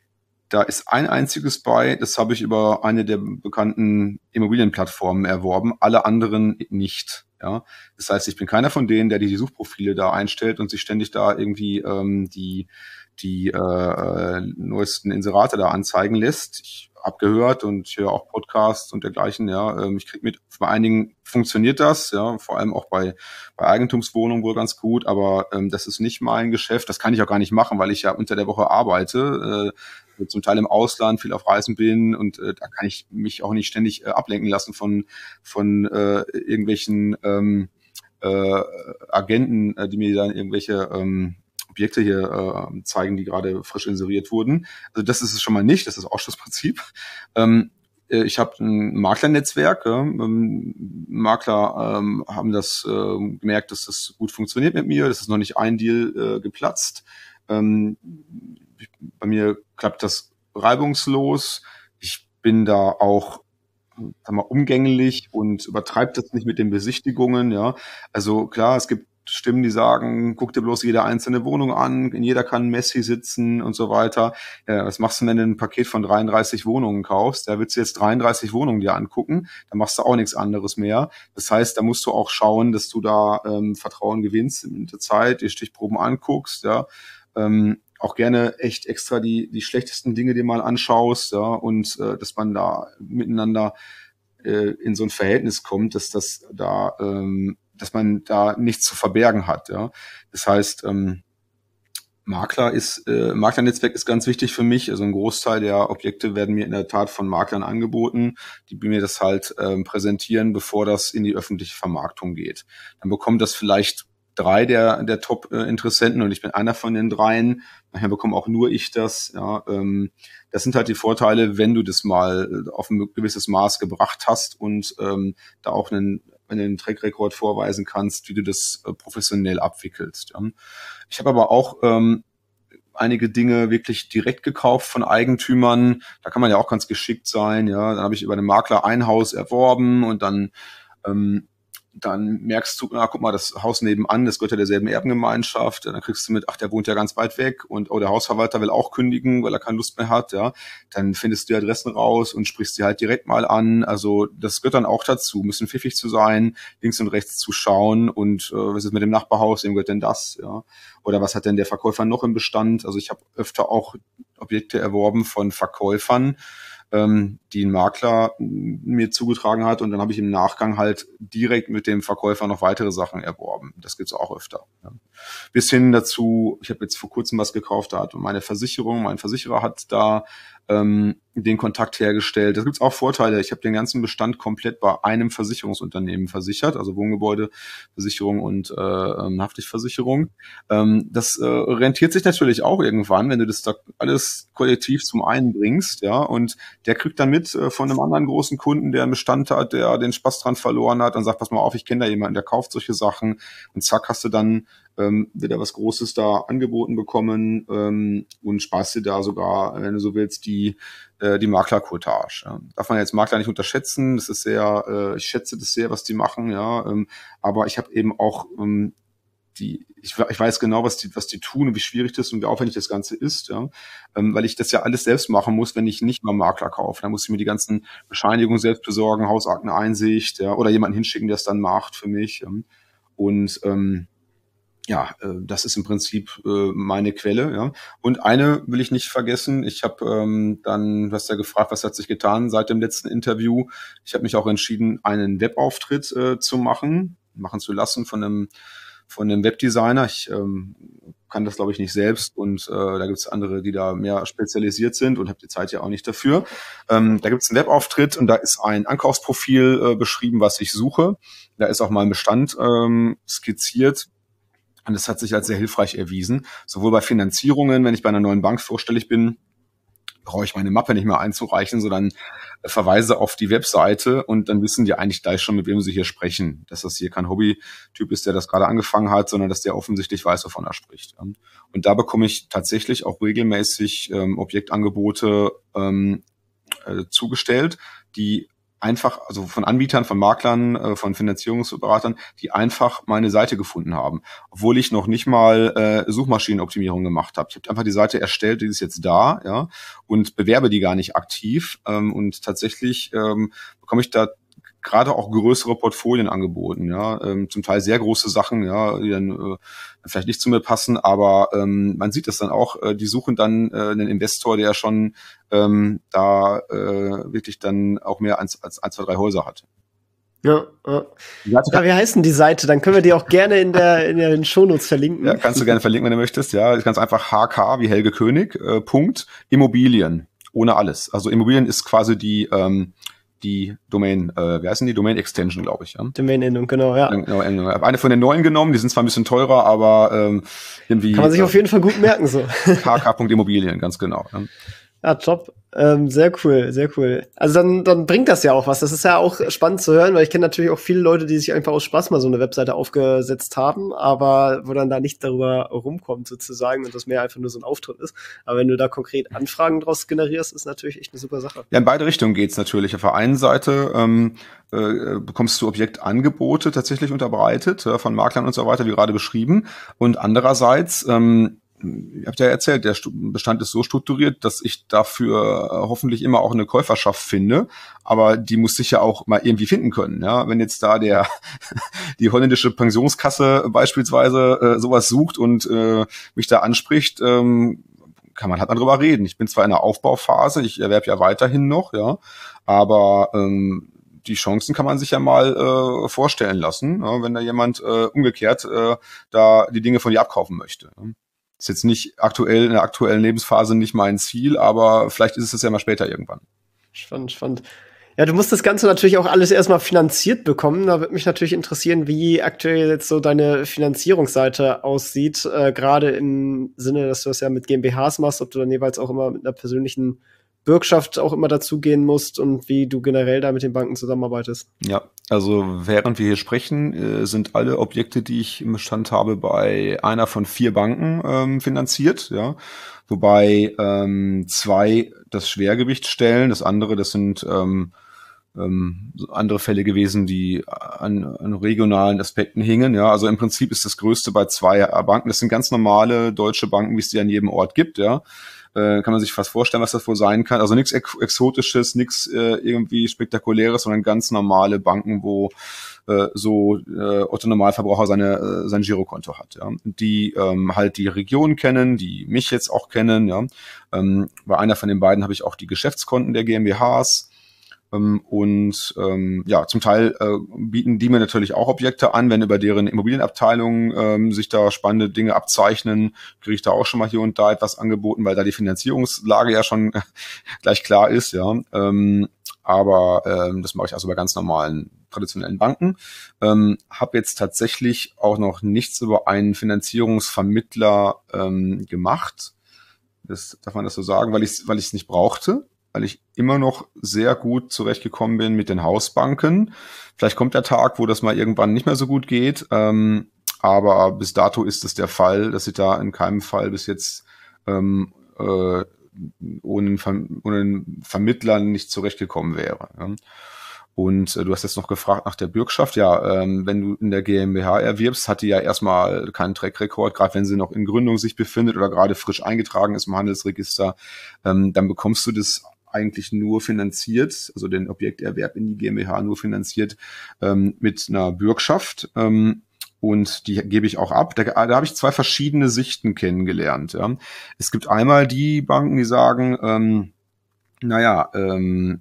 da ist ein einziges bei, das habe ich über eine der bekannten Immobilienplattformen erworben, alle anderen nicht. Ja, das heißt, ich bin keiner von denen, der die Suchprofile da einstellt und sich ständig da irgendwie ähm, die die äh, neuesten Inserate da anzeigen lässt. Ich habe gehört und ich höre auch Podcasts und dergleichen. Ja, ähm, ich kriege mit, bei einigen funktioniert das, ja, vor allem auch bei bei Eigentumswohnungen wohl ganz gut, aber ähm, das ist nicht mein Geschäft. Das kann ich auch gar nicht machen, weil ich ja unter der Woche arbeite, äh, zum Teil im Ausland, viel auf Reisen bin und äh, da kann ich mich auch nicht ständig äh, ablenken lassen von von äh, irgendwelchen ähm, äh, Agenten, äh, die mir dann irgendwelche ähm, Objekte hier äh, zeigen, die gerade frisch inseriert wurden. Also das ist es schon mal nicht, das ist Ausschlussprinzip. Ähm, äh, ich habe ein Maklernetzwerk. Ja. Ähm, Makler ähm, haben das äh, gemerkt, dass das gut funktioniert mit mir. Das ist noch nicht ein Deal äh, geplatzt. Ähm, ich, bei mir klappt das reibungslos. Ich bin da auch sag mal, umgänglich und übertreibt das nicht mit den Besichtigungen. Ja, also klar, es gibt Stimmen, die sagen, guck dir bloß jede einzelne Wohnung an, in jeder kann Messi sitzen und so weiter. Ja, was machst du, wenn du ein Paket von dreiunddreißig Wohnungen kaufst? Da willst du jetzt dreiunddreißig Wohnungen dir angucken, dann machst du auch nichts anderes mehr. Das heißt, da musst du auch schauen, dass du da ähm, Vertrauen gewinnst in der Zeit, dir Stichproben anguckst, ja. Ähm, auch gerne echt extra die die schlechtesten Dinge dir mal anschaust, ja, und äh, dass man da miteinander äh, in so ein Verhältnis kommt, dass das da ähm, dass man da nichts zu verbergen hat. Ja, das heißt, ähm, Makler ist äh, Maklernetzwerk ist ganz wichtig für mich. Also ein Großteil der Objekte werden mir in der Tat von Maklern angeboten, die mir das halt ähm, präsentieren, bevor das in die öffentliche Vermarktung geht. Dann bekommt das vielleicht drei der der Top-Interessenten und ich bin einer von den dreien. Nachher bekomme auch nur ich das. Ja, ähm, das sind halt die Vorteile, wenn du das mal auf ein gewisses Maß gebracht hast und ähm, da auch einen einen Track-Record vorweisen kannst, wie du das äh, professionell abwickelst. Ja. Ich habe aber auch ähm, einige Dinge wirklich direkt gekauft von Eigentümern. Da kann man ja auch ganz geschickt sein. Ja, dann habe ich über einen Makler ein Haus erworben und dann ähm, dann merkst du, na, guck mal, das Haus nebenan, das gehört ja derselben Erbengemeinschaft, dann kriegst du mit, ach, der wohnt ja ganz weit weg und oh, der Hausverwalter will auch kündigen, weil er keine Lust mehr hat, ja, dann findest du die Adressen raus und sprichst die halt direkt mal an, also das gehört dann auch dazu, ein bisschen pfiffig zu sein, links und rechts zu schauen und äh, was ist mit dem Nachbarhaus, wem gehört denn das, ja, oder was hat denn der Verkäufer noch im Bestand, also ich habe öfter auch Objekte erworben von Verkäufern, ähm, die ein Makler mir zugetragen hat. Und dann habe ich im Nachgang halt direkt mit dem Verkäufer noch weitere Sachen erworben. Das gibt's auch öfter. Ja. Bis hin dazu, ich habe jetzt vor kurzem was gekauft, da hat meine Versicherung, mein Versicherer hat da ähm, den Kontakt hergestellt. Da gibt's auch Vorteile. Ich habe den ganzen Bestand komplett bei einem Versicherungsunternehmen versichert, also Wohngebäudeversicherung und äh, Haftpflichtversicherung. Ähm, das äh, rentiert sich natürlich auch irgendwann, wenn du das da alles kollektiv zum einen bringst, ja, und der kriegt dann mit äh, von einem anderen großen Kunden, der einen Bestand hat, der den Spaß dran verloren hat und sagt, pass mal auf, ich kenne da jemanden, der kauft solche Sachen, und zack, hast du dann ähm, wieder was Großes da angeboten bekommen ähm, und sparst dir da sogar, wenn du so willst, die äh, die Maklercourtage. Ja. Darf man jetzt Makler nicht unterschätzen, das ist sehr, äh, ich schätze das sehr, was die machen, ja, ähm, aber ich habe eben auch ähm, die, ich, ich weiß genau, was die, was die tun und wie schwierig das und wie aufwendig das Ganze ist, ja, ähm, weil ich das ja alles selbst machen muss, wenn ich nicht mal Makler kaufe. Dann muss ich mir die ganzen Bescheinigungen selbst besorgen, Hausakteneinsicht, ja, oder jemanden hinschicken, der es dann macht für mich. Ja. Und ähm, ja, äh, das ist im Prinzip äh, meine Quelle. Ja. Und eine will ich nicht vergessen. Ich habe ähm, dann, du hast ja gefragt, was hat sich getan seit dem letzten Interview. Ich habe mich auch entschieden, einen Webauftritt äh, zu machen, machen zu lassen von einem von einem Webdesigner. Ich ähm, kann das, glaube ich, nicht selbst und äh, da gibt es andere, die da mehr spezialisiert sind und habe die Zeit ja auch nicht dafür. Ähm, da gibt es einen Webauftritt und da ist ein Ankaufsprofil äh, beschrieben, was ich suche. Da ist auch mein Bestand ähm, skizziert. Und das hat sich als sehr hilfreich erwiesen, sowohl bei Finanzierungen, wenn ich bei einer neuen Bank vorstellig bin, brauche ich meine Mappe nicht mehr einzureichen, sondern verweise auf die Webseite und dann wissen die eigentlich gleich schon, mit wem sie hier sprechen. Dass das hier kein Hobbytyp ist, der das gerade angefangen hat, sondern dass der offensichtlich weiß, wovon er spricht. Und da bekomme ich tatsächlich auch regelmäßig ähm, Objektangebote ähm, äh, zugestellt, die einfach, also von Anbietern, von Maklern, äh, von Finanzierungsberatern, die einfach meine Seite gefunden haben, obwohl ich noch nicht mal äh, Suchmaschinenoptimierung gemacht habe. Ich habe einfach die Seite erstellt, die ist jetzt da, ja, und bewerbe die gar nicht aktiv. Ähm, und tatsächlich ähm, bekomme ich da gerade auch größere Portfolien angeboten, ja, ähm, zum Teil sehr große Sachen, ja, die dann äh, vielleicht nicht zu mir passen, aber ähm, man sieht das dann auch, äh, die suchen dann äh, einen Investor, der schon ähm, da äh, wirklich dann auch mehr als, als ein, zwei, drei Häuser hat. Ja, ja. Ja, wie heißt denn die Seite? Dann können wir die auch gerne in der in den Shownotes verlinken. Ja, kannst du gerne verlinken, wenn du möchtest. Ja, ganz einfach H K wie Helge König, äh, Punkt, Immobilien, ohne alles. Also Immobilien ist quasi die ähm, die Domain, äh, wie heißt denn die? Domain Extension, glaube ich. Ja? Domain-Endung, genau, ja. Genau, eine von den neuen genommen, die sind zwar ein bisschen teurer, aber ähm, irgendwie... Kann man sich äh, auf jeden Fall gut merken, so. H K Punkt Immobilien, ganz genau. Ja, ja, top. Ähm, sehr cool, sehr cool. Also dann, dann bringt das ja auch was. Das ist ja auch spannend zu hören, weil ich kenne natürlich auch viele Leute, die sich einfach aus Spaß mal so eine Webseite aufgesetzt haben, aber wo dann da nicht darüber rumkommt sozusagen und das mehr einfach nur so ein Auftritt ist. Aber wenn du da konkret Anfragen draus generierst, ist natürlich echt eine super Sache. Ja, in beide Richtungen geht's natürlich. Auf der einen Seite ähm, äh, bekommst du Objektangebote tatsächlich unterbreitet, ja, von Maklern und so weiter, wie gerade beschrieben. Und andererseits ähm, ihr habt ja erzählt, der Bestand ist so strukturiert, dass ich dafür hoffentlich immer auch eine Käuferschaft finde, aber die muss sich ja auch mal irgendwie finden können. Ja, wenn jetzt da der die holländische Pensionskasse beispielsweise äh, sowas sucht und äh, mich da anspricht, ähm, kann man halt mal drüber reden. Ich bin zwar in der Aufbauphase, ich erwerbe ja weiterhin noch, ja, aber ähm, die Chancen kann man sich ja mal äh, vorstellen lassen, ja, wenn da jemand äh, umgekehrt äh, da die Dinge von dir abkaufen möchte. Ist jetzt nicht aktuell in der aktuellen Lebensphase nicht mein Ziel, aber vielleicht ist es ja mal später irgendwann. Spannend, spannend. Ja, du musst das Ganze natürlich auch alles erstmal finanziert bekommen. Da würde mich natürlich interessieren, wie aktuell jetzt so deine Finanzierungsseite aussieht, äh, gerade im Sinne, dass du das ja mit GmbHs machst, ob du dann jeweils auch immer mit einer persönlichen Bürgschaft auch immer dazugehen musst und wie du generell da mit den Banken zusammenarbeitest. Ja, also während wir hier sprechen, äh, sind alle Objekte, die ich im Bestand habe, bei einer von vier Banken ähm, finanziert, ja, wobei ähm, zwei das Schwergewicht stellen, das andere, das sind ähm, ähm, so andere Fälle gewesen, die an, an regionalen Aspekten hingen. Ja, also im Prinzip ist das Größte bei zwei Banken. Das sind ganz normale deutsche Banken, wie es die an jedem Ort gibt. Ja, äh, kann man sich fast vorstellen, was das wohl sein kann. Also nichts Ex- Exotisches, nichts äh, irgendwie Spektakuläres, sondern ganz normale Banken, wo äh, so äh, Otto Normalverbraucher seine äh, sein Girokonto hat. Ja, die ähm, halt die Region kennen, die mich jetzt auch kennen. Ja, ähm, bei einer von den beiden habe ich auch die Geschäftskonten der GmbHs. Und ähm, ja, zum Teil äh, bieten die mir natürlich auch Objekte an, wenn über deren Immobilienabteilung ähm, sich da spannende Dinge abzeichnen, kriege ich da auch schon mal hier und da etwas angeboten, weil da die Finanzierungslage ja schon gleich klar ist, ja. Ähm, aber ähm, das mache ich also bei ganz normalen traditionellen Banken. Ähm, habe jetzt tatsächlich auch noch nichts über einen Finanzierungsvermittler ähm, gemacht. Das darf man das so sagen, weil ich es weil ich es nicht brauchte, weil ich immer noch sehr gut zurechtgekommen bin mit den Hausbanken. Vielleicht kommt der Tag, wo das mal irgendwann nicht mehr so gut geht, ähm, aber bis dato ist es der Fall, dass ich da in keinem Fall bis jetzt ähm, äh, ohne, einen ohne einen Vermittler nicht zurechtgekommen wäre. Ja. Und äh, du hast jetzt noch gefragt nach der Bürgschaft. Ja, ähm, wenn du in der GmbH erwirbst, hat die ja erstmal keinen Track-Record, gerade wenn sie noch in Gründung sich befindet oder gerade frisch eingetragen ist im Handelsregister, ähm, dann bekommst du das eigentlich nur finanziert, also den Objekterwerb in die GmbH nur finanziert ähm, mit einer Bürgschaft. Ähm, und die gebe ich auch ab. Da, da habe ich zwei verschiedene Sichten kennengelernt. Ja. Es gibt einmal die Banken, die sagen, ähm, naja, ähm,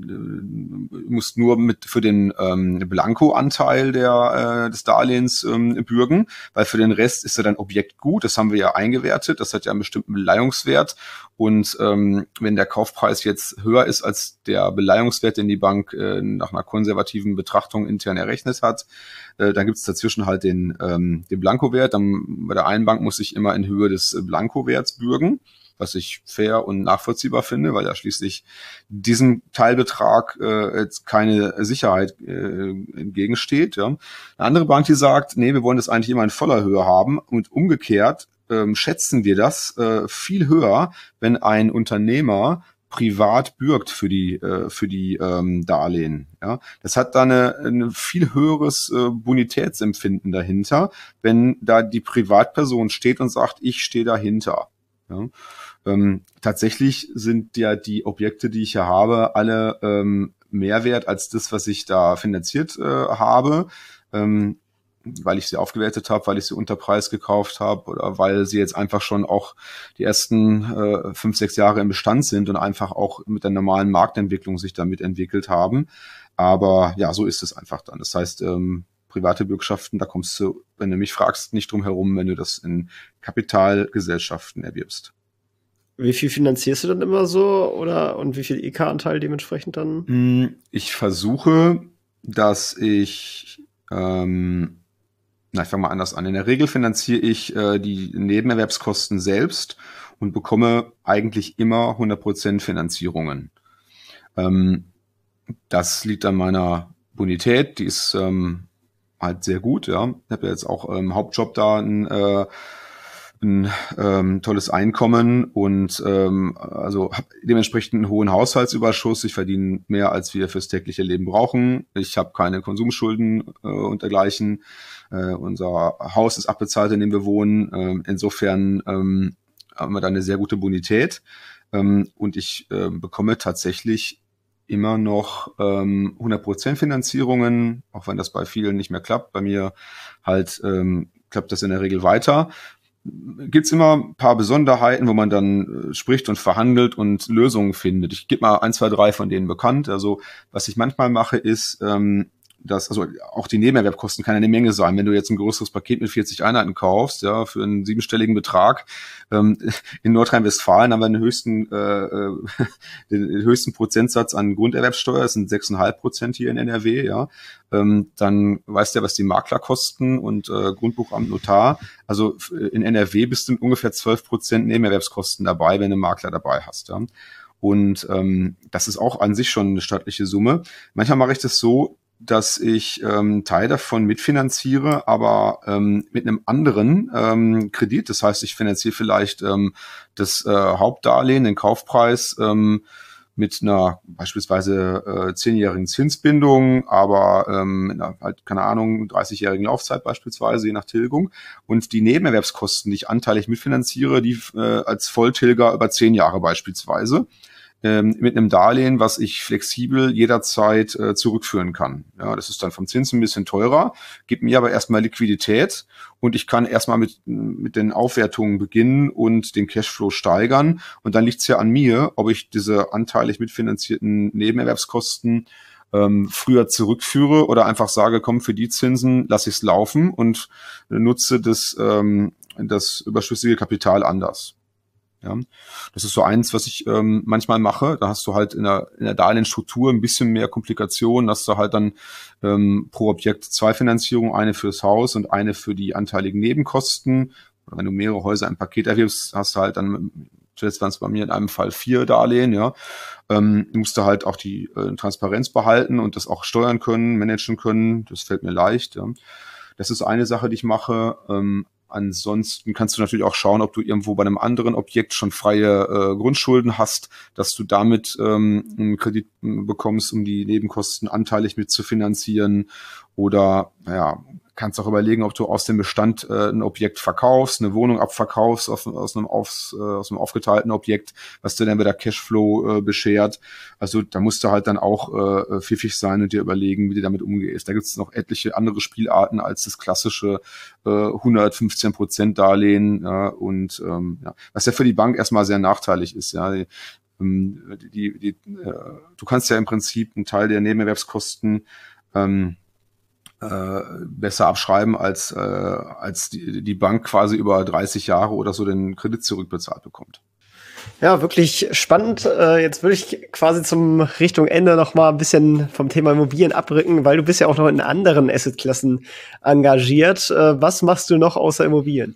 musst nur mit für den ähm, Blanko-Anteil der, äh, des Darlehens ähm, bürgen, weil für den Rest ist ja dein Objekt gut. Das haben wir ja eingewertet. Das hat ja einen bestimmten Beleihungswert. Und ähm, wenn der Kaufpreis jetzt höher ist als der Beleihungswert, den die Bank äh, nach einer konservativen Betrachtung intern errechnet hat, äh, dann gibt es dazwischen halt den, ähm, den Blankowert. Dann bei der einen Bank muss ich immer in Höhe des Blankowerts bürgen, was ich fair und nachvollziehbar finde, weil ja schließlich diesem Teilbetrag äh, jetzt keine Sicherheit äh, entgegensteht. Ja. Eine andere Bank, die sagt, nee, wir wollen das eigentlich immer in voller Höhe haben, und umgekehrt ähm, schätzen wir das äh, viel höher, wenn ein Unternehmer privat bürgt für die äh, für die ähm, Darlehen. Ja, das hat da eine, ein viel höheres äh, Bonitätsempfinden dahinter, wenn da die Privatperson steht und sagt, ich stehe dahinter. Ja. Ähm, tatsächlich sind ja die Objekte, die ich hier habe, alle ähm, mehr wert als das, was ich da finanziert äh, habe, ähm, weil ich sie aufgewertet habe, weil ich sie unter Preis gekauft habe oder weil sie jetzt einfach schon auch die ersten äh, fünf, sechs Jahre im Bestand sind und einfach auch mit der normalen Marktentwicklung sich damit entwickelt haben. Aber ja, so ist es einfach dann. Das heißt, ähm, private Bürgschaften, da kommst du, wenn du mich fragst, nicht drum herum, wenn du das in Kapitalgesellschaften erwirbst. Wie viel finanzierst du dann immer so, oder und wie viel E K-Anteil dementsprechend dann? Ich versuche, dass ich, ähm, na, ich fange mal anders an. In der Regel finanziere ich äh, die Nebenerwerbskosten selbst und bekomme eigentlich immer hundert Prozent Finanzierungen. Ähm, das liegt an meiner Bonität, die ist ähm, halt sehr gut. Ja, ich habe ja jetzt auch im Hauptjob da ein äh, ein ähm, tolles Einkommen und ähm, also habe dementsprechend einen hohen Haushaltsüberschuss. Ich verdiene mehr, als wir fürs tägliche Leben brauchen. Ich habe keine Konsumschulden äh, und dergleichen. Äh, unser Haus ist abbezahlt, in dem wir wohnen. Ähm, insofern ähm, haben wir da eine sehr gute Bonität. Ähm, und ich äh, bekomme tatsächlich immer noch ähm, hundert Prozent Finanzierungen, auch wenn das bei vielen nicht mehr klappt. Bei mir halt ähm, klappt das in der Regel weiter. Gibt's immer ein paar Besonderheiten, wo man dann äh, spricht und verhandelt und Lösungen findet. Ich gebe mal ein, zwei, drei von denen bekannt. Also was ich manchmal mache, ist, ähm, dass, also auch die Nebenerwerbkosten kann eine Menge sein. Wenn du jetzt ein größeres Paket mit vierzig Einheiten kaufst, ja, für einen siebenstelligen Betrag, ähm, in Nordrhein-Westfalen haben wir den höchsten, äh, den höchsten Prozentsatz an Grunderwerbssteuer, das sind sechs Komma fünf Prozent hier in N R W, ja. Ähm, dann weißt du ja, was die Makler kosten und äh, Grundbuchamt, Notar. Also in N R W bist du mit ungefähr zwölf Prozent Nebenerwerbskosten dabei, wenn du einen Makler dabei hast, ja. Und ähm, das ist auch an sich schon eine stattliche Summe. Manchmal mache ich das so, dass ich ähm, Teil davon mitfinanziere, aber ähm, mit einem anderen ähm, Kredit. Das heißt, ich finanziere vielleicht ähm, das äh, Hauptdarlehen, den Kaufpreis, ähm, mit einer beispielsweise äh, zehnjährigen Zinsbindung, aber ähm, mit einer, halt, keine Ahnung, dreißigjährigen Laufzeit beispielsweise, je nach Tilgung. Und die Nebenerwerbskosten, die ich anteilig mitfinanziere, die äh, als Volltilger über zehn Jahre beispielsweise, ähm, mit einem Darlehen, was ich flexibel jederzeit äh, zurückführen kann. Ja, das ist dann vom Zins ein bisschen teurer, gibt mir aber erstmal Liquidität und ich kann erstmal mit, mit den Aufwertungen beginnen und den Cashflow steigern. Und dann liegt es ja an mir, ob ich diese anteilig mitfinanzierten Nebenerwerbskosten ähm, früher zurückführe oder einfach sage, komm, für die Zinsen lasse ich es laufen und nutze das, ähm, das überschüssige Kapital anders. Ja, das ist so eins, was ich ähm, manchmal mache. Da hast du halt in der, in der Darlehensstruktur ein bisschen mehr Komplikationen. Hast du halt dann ähm, pro Objekt zwei Finanzierungen, eine fürs Haus und eine für die anteiligen Nebenkosten. Oder wenn du mehrere Häuser im Paket erwirbst, hast du halt dann, zuletzt waren es bei mir in einem Fall vier Darlehen, ja. Ähm, musst du halt auch die äh, Transparenz behalten und das auch steuern können, managen können. Das fällt mir leicht, ja. Das ist eine Sache, die ich mache. Ähm, Ansonsten kannst du natürlich auch schauen, ob du irgendwo bei einem anderen Objekt schon freie äh, Grundschulden hast, dass du damit ähm, einen Kredit bekommst, um die Nebenkosten anteilig mit zu finanzieren. Oder naja, kannst auch überlegen, ob du aus dem Bestand äh, ein Objekt verkaufst, eine Wohnung abverkaufst auf, aus, einem aufs, äh, aus einem aufgeteilten Objekt, was dir dann wieder Cashflow äh, beschert. Also da musst du halt dann auch äh, pfiffig sein und dir überlegen, wie du damit umgehst. Da gibt es noch etliche andere Spielarten als das klassische äh, hundertfünfzehn Prozent Darlehen, ja, und ähm, ja, was ja für die Bank erstmal sehr nachteilig ist. Ja, die, die, die, die, äh, du kannst ja im Prinzip einen Teil der Nebenerwerbskosten ähm, äh, besser abschreiben, als äh, als die, die Bank quasi über dreißig Jahre oder so den Kredit zurückbezahlt bekommt. Ja, wirklich spannend. Äh, jetzt würde ich quasi zum Richtung Ende noch mal ein bisschen vom Thema Immobilien abrücken, weil du bist ja auch noch in anderen Assetklassen engagiert. Äh, was machst du noch außer Immobilien?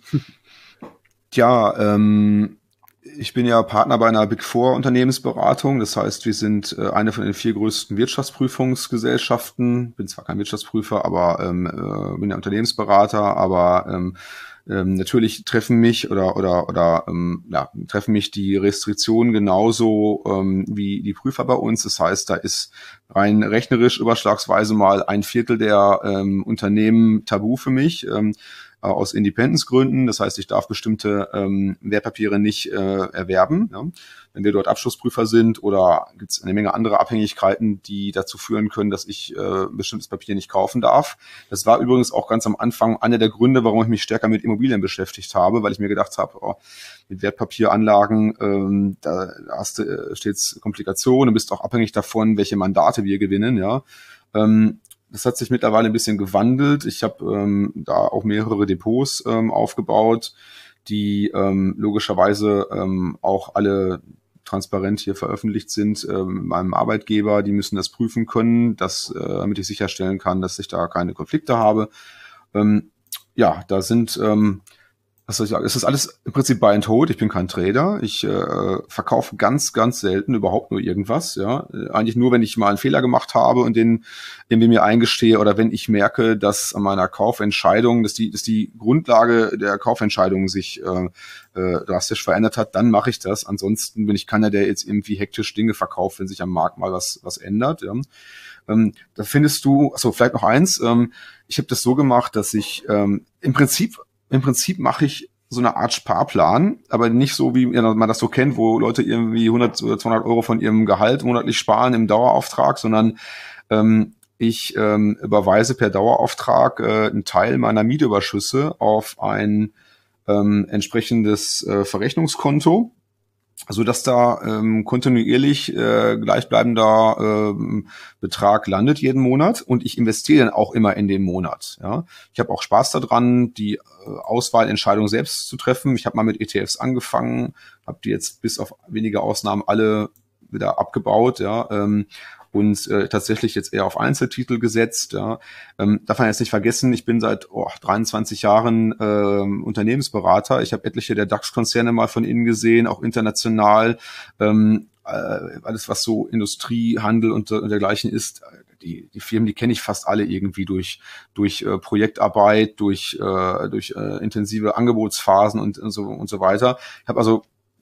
Tja, ähm, ich bin ja Partner bei einer Big Four Unternehmensberatung. Das heißt, wir sind äh, eine von den vier größten Wirtschaftsprüfungsgesellschaften. Bin zwar kein Wirtschaftsprüfer, aber ähm, äh, bin ja Unternehmensberater, aber ähm, Ähm, natürlich treffen mich oder oder oder ähm, ja, treffen mich die Restriktionen genauso ähm, wie die Prüfer bei uns. Das heißt, da ist rein rechnerisch überschlagsweise mal ein Viertel der ähm, Unternehmen tabu für mich, ähm, aus Independence-Gründen. Das heißt, ich darf bestimmte ähm, Wertpapiere nicht äh, erwerben, ja, wenn wir dort Abschlussprüfer sind, oder gibt es eine Menge andere Abhängigkeiten, die dazu führen können, dass ich äh, bestimmtes Papier nicht kaufen darf. Das war übrigens auch ganz am Anfang einer der Gründe, warum ich mich stärker mit Immobilien beschäftigt habe, weil ich mir gedacht habe, oh, mit Wertpapieranlagen, ähm, da hast du äh, stets Komplikationen und bist auch abhängig davon, welche Mandate wir gewinnen, ja. Ähm, Das hat sich mittlerweile ein bisschen gewandelt. Ich habe ähm, da auch mehrere Depots ähm, aufgebaut, die ähm, logischerweise ähm, auch alle transparent hier veröffentlicht sind ähm, mit meinem Arbeitgeber. Die müssen das prüfen können, dass, äh, damit ich sicherstellen kann, dass ich da keine Konflikte habe. Ähm, ja, da sind... Ähm, Was soll ich sagen? Es ist alles im Prinzip buy and hold. Ich bin kein Trader. Ich äh, verkaufe ganz, ganz selten überhaupt nur irgendwas. Ja, eigentlich nur, wenn ich mal einen Fehler gemacht habe und den irgendwie mir eingestehe, oder wenn ich merke, dass an meiner Kaufentscheidung, dass die, dass die Grundlage der Kaufentscheidung sich äh, äh, drastisch verändert hat, dann mache ich das. Ansonsten bin ich keiner, der jetzt irgendwie hektisch Dinge verkauft, wenn sich am Markt mal was was ändert. Ja. Ähm, da findest du, also vielleicht noch eins. Ähm, ich habe das so gemacht, dass ich ähm, im Prinzip Im Prinzip mache ich so eine Art Sparplan, aber nicht so, wie man das so kennt, wo Leute irgendwie hundert oder zweihundert Euro von ihrem Gehalt monatlich sparen im Dauerauftrag, sondern ähm, ich ähm, überweise per Dauerauftrag äh, einen Teil meiner Mietüberschüsse auf ein ähm, entsprechendes äh, Verrechnungskonto, so dass da ähm, kontinuierlich äh, gleichbleibender ähm, Betrag landet jeden Monat, und ich investiere dann auch immer in den Monat. Ja, ich habe auch Spaß daran, die äh, Auswahlentscheidung selbst zu treffen. Ich habe mal mit E T Fs angefangen, habe die jetzt bis auf wenige Ausnahmen alle wieder abgebaut. Ja, ähm, und äh, tatsächlich jetzt eher auf Einzeltitel gesetzt. Ja. Ähm, darf man jetzt nicht vergessen, ich bin seit oh, dreiundzwanzig Jahren ähm, Unternehmensberater. Ich habe etliche der DAX-Konzerne mal von innen gesehen, auch international. Ähm, äh, alles, was so Industrie, Handel und, und dergleichen ist, die, die Firmen, die kenne ich fast alle irgendwie durch durch äh, Projektarbeit, durch äh, durch äh, intensive Angebotsphasen und, und so und so weiter. Ich habe also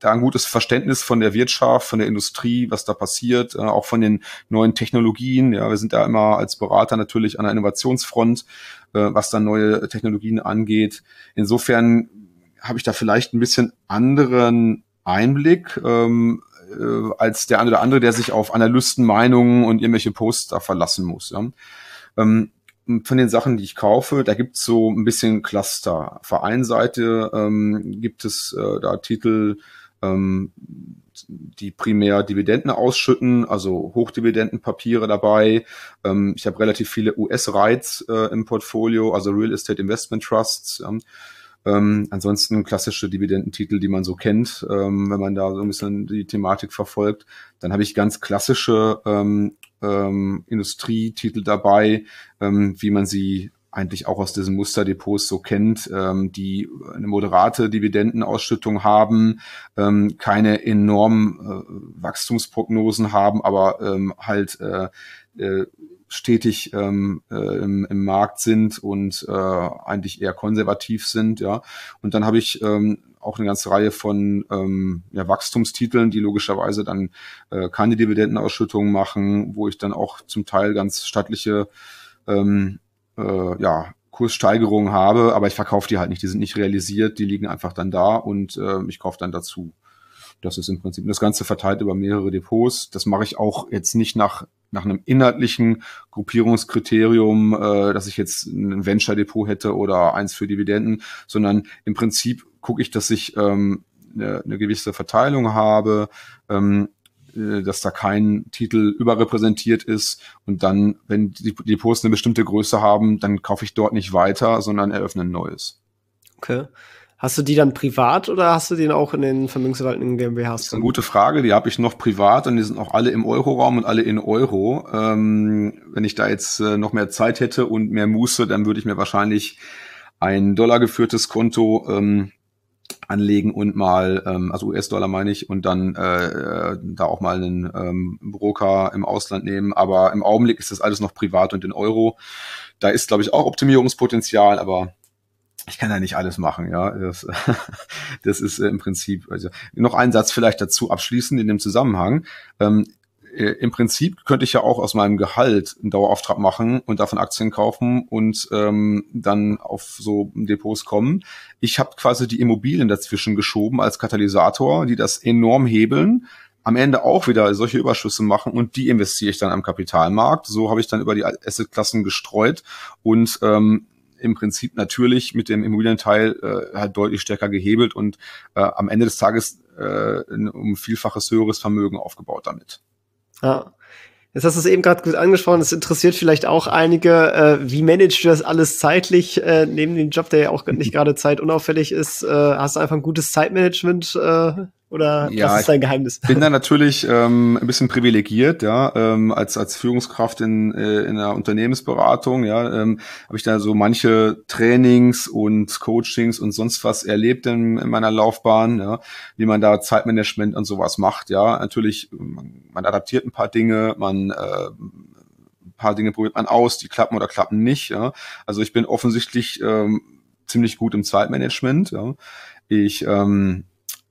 da ein gutes Verständnis von der Wirtschaft, von der Industrie, was da passiert, äh, auch von den neuen Technologien. Ja, wir sind da immer als Berater natürlich an der Innovationsfront, äh, was dann neue Technologien angeht. Insofern habe ich da vielleicht ein bisschen anderen Einblick ähm, äh, als der eine oder andere, der sich auf Analystenmeinungen und irgendwelche Posts da verlassen muss. Ja. Ähm, von den Sachen, die ich kaufe, da gibt's so ein bisschen Cluster. Auf der einen Seite ähm, gibt es äh, da Titel, ähm, die primär Dividenden ausschütten, also Hochdividendenpapiere dabei. Ähm, ich habe relativ viele U S-REITs äh, im Portfolio, also Real Estate Investment Trusts. Ja. Ähm, ansonsten klassische Dividendentitel, die man so kennt, ähm, wenn man da so ein bisschen die Thematik verfolgt. Dann habe ich ganz klassische ähm, ähm, Industrietitel dabei, ähm, wie man sie eigentlich auch aus diesen Musterdepots so kennt, ähm, die eine moderate Dividendenausschüttung haben, ähm, keine enormen äh, Wachstumsprognosen haben, aber ähm, halt äh, äh, stetig ähm, äh, im, im Markt sind und äh, eigentlich eher konservativ sind, ja. Und dann habe ich ähm, auch eine ganze Reihe von ähm, ja, Wachstumstiteln, die logischerweise dann äh, keine Dividendenausschüttungen machen, wo ich dann auch zum Teil ganz stattliche ähm, äh, ja, Kurssteigerungen habe, aber ich verkaufe die halt nicht, die sind nicht realisiert, die liegen einfach dann da und äh, ich kaufe dann dazu. Das ist im Prinzip das Ganze verteilt über mehrere Depots. Das mache ich auch jetzt nicht nach nach einem inhaltlichen Gruppierungskriterium, äh, dass ich jetzt ein Venture-Depot hätte oder eins für Dividenden, sondern im Prinzip gucke ich, dass ich ähm, eine, eine gewisse Verteilung habe, ähm, äh, dass da kein Titel überrepräsentiert ist und dann, wenn die Depots eine bestimmte Größe haben, dann kaufe ich dort nicht weiter, sondern eröffne ein neues. Okay. Hast du die dann privat oder hast du den auch in den vermögensverwaltenden GmbHs? Das ist eine gute Frage, die habe ich noch privat und die sind auch alle im Euroraum und alle in Euro. Ähm, wenn ich da jetzt äh, noch mehr Zeit hätte und mehr Muße, dann würde ich mir wahrscheinlich ein dollargeführtes Konto ähm, anlegen und mal, ähm, also U S-Dollar meine ich, und dann äh, da auch mal einen ähm, Broker im Ausland nehmen. Aber im Augenblick ist das alles noch privat und in Euro. Da ist, glaube ich, auch Optimierungspotenzial, aber ich kann ja nicht alles machen, ja. Das, das ist äh, im Prinzip, also noch einen Satz vielleicht dazu abschließend in dem Zusammenhang. Ähm, äh, Im Prinzip könnte ich ja auch aus meinem Gehalt einen Dauerauftrag machen und davon Aktien kaufen und ähm, dann auf so Depots kommen. Ich habe quasi die Immobilien dazwischen geschoben als Katalysator, die das enorm hebeln, am Ende auch wieder solche Überschüsse machen und die investiere ich dann am Kapitalmarkt. So habe ich dann über die Assetklassen gestreut und ähm, im Prinzip natürlich mit dem Immobilienteil äh, halt deutlich stärker gehebelt und äh, am Ende des Tages äh, um vielfaches höheres Vermögen aufgebaut damit. Ja. Jetzt hast du es eben gerade gut angesprochen, das interessiert vielleicht auch einige. Äh, wie managst du das alles zeitlich, äh, neben dem Job, der ja auch nicht gerade zeitunauffällig ist? Äh, hast du einfach ein gutes Zeitmanagement äh, oder ja, was ist dein Geheimnis? Ich bin da natürlich ähm, ein bisschen privilegiert, ja, ähm, als als Führungskraft in äh, in einer Unternehmensberatung, ja, ähm, habe ich da so manche Trainings und Coachings und sonst was erlebt in, in meiner Laufbahn, ja, wie man da Zeitmanagement und sowas macht, ja, natürlich man, man adaptiert ein paar Dinge, man äh, ein paar Dinge probiert man aus, die klappen oder klappen nicht, ja. Also ich bin offensichtlich ähm, ziemlich gut im Zeitmanagement, ja. Ich ähm,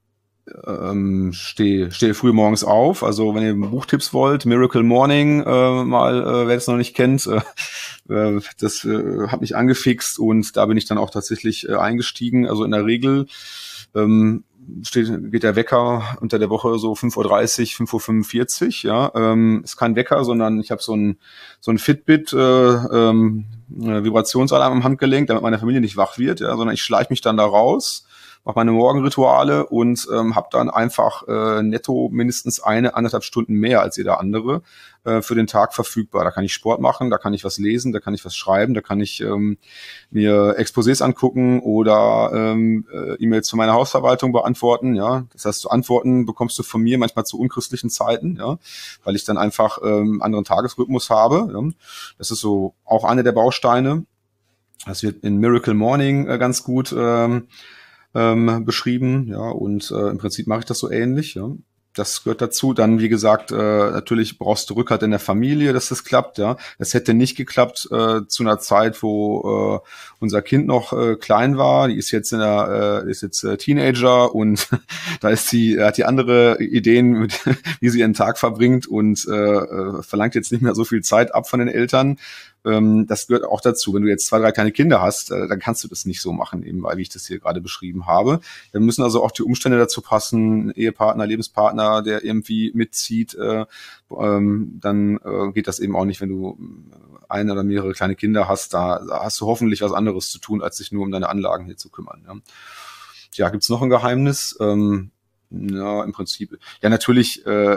Ähm, stehe stehe früh morgens auf, also wenn ihr Buchtipps wollt, Miracle Morning, äh, mal, äh, wer es noch nicht kennt, äh, äh, das äh, hat mich angefixt und da bin ich dann auch tatsächlich äh, eingestiegen, also in der Regel ähm, steht, geht der Wecker unter der Woche so fünf Uhr dreißig, fünf Uhr fünfundvierzig, ja, ähm, ist kein Wecker, sondern ich habe so ein so ein Fitbit, äh, ähm, Vibrationsalarm am Handgelenk, damit meine Familie nicht wach wird, ja, sondern ich schleiche mich dann da raus, mache meine Morgenrituale und ähm, habe dann einfach äh, netto mindestens eine, anderthalb Stunden mehr als jeder andere äh, für den Tag verfügbar. Da kann ich Sport machen, da kann ich was lesen, da kann ich was schreiben, da kann ich ähm, mir Exposés angucken oder ähm, äh, E-Mails von meiner Hausverwaltung beantworten. Ja, das heißt, so Antworten bekommst du von mir manchmal zu unchristlichen Zeiten, ja, weil ich dann einfach ähm, anderen Tagesrhythmus habe. Ja. Das ist so auch eine der Bausteine. Das wird in Miracle Morning äh, ganz gut ähm, Ähm, beschrieben, ja, und äh, im Prinzip mache ich das so ähnlich, ja. Das gehört dazu. Dann, wie gesagt, äh, natürlich brauchst du Rückhalt in der Familie, dass das klappt. Ja, das hätte nicht geklappt äh, zu einer Zeit, wo äh, unser Kind noch äh, klein war. Die ist jetzt in der, äh, ist jetzt äh, Teenager und da ist sie, hat die andere Ideen, mit, wie sie ihren Tag verbringt und äh, verlangt jetzt nicht mehr so viel Zeit ab von den Eltern. Ähm, das gehört auch dazu. Wenn du jetzt zwei, drei kleine Kinder hast, äh, dann kannst du das nicht so machen, eben weil, wie ich das hier gerade beschrieben habe. Da müssen also auch die Umstände dazu passen, Ehepartner, Lebenspartner, der irgendwie mitzieht, äh, ähm, dann äh, geht das eben auch nicht, wenn du ein oder mehrere kleine Kinder hast. Da, da hast du hoffentlich was anderes zu tun, als sich nur um deine Anlagen hier zu kümmern. Ja, ja, gibt's noch ein Geheimnis? Ähm, ja, im Prinzip. Ja, natürlich äh,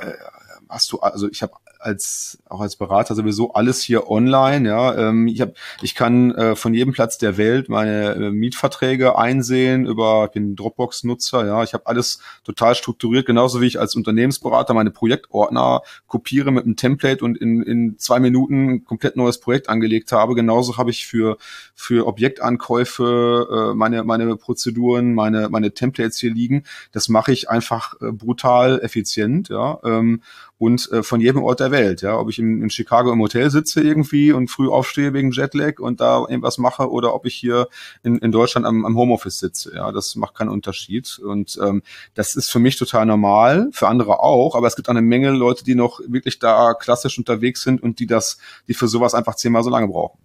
hast du, also ich habe als auch als Berater sowieso alles hier online, ja. Ähm, ich habe, ich kann äh, von jedem Platz der Welt meine äh, Mietverträge einsehen über, ich bin Dropbox-Nutzer, ja. Ich habe alles total strukturiert, genauso wie ich als Unternehmensberater meine Projektordner kopiere mit einem Template und in in zwei Minuten ein komplett neues Projekt angelegt habe. Genauso habe ich für für Objektankäufe äh, meine meine Prozeduren, meine meine Templates hier liegen. Das mache ich einfach äh, brutal effizient, ja. Ähm, und äh, von jedem Ort der Welt, ja, ob ich in, in Chicago im Hotel sitze irgendwie und früh aufstehe wegen Jetlag und da irgendwas mache oder ob ich hier in, in Deutschland am, am Homeoffice sitze, ja, das macht keinen Unterschied und ähm, das ist für mich total normal, für andere auch, aber es gibt auch eine Menge Leute, die noch wirklich da klassisch unterwegs sind und die das, die für sowas einfach zehnmal so lange brauchen.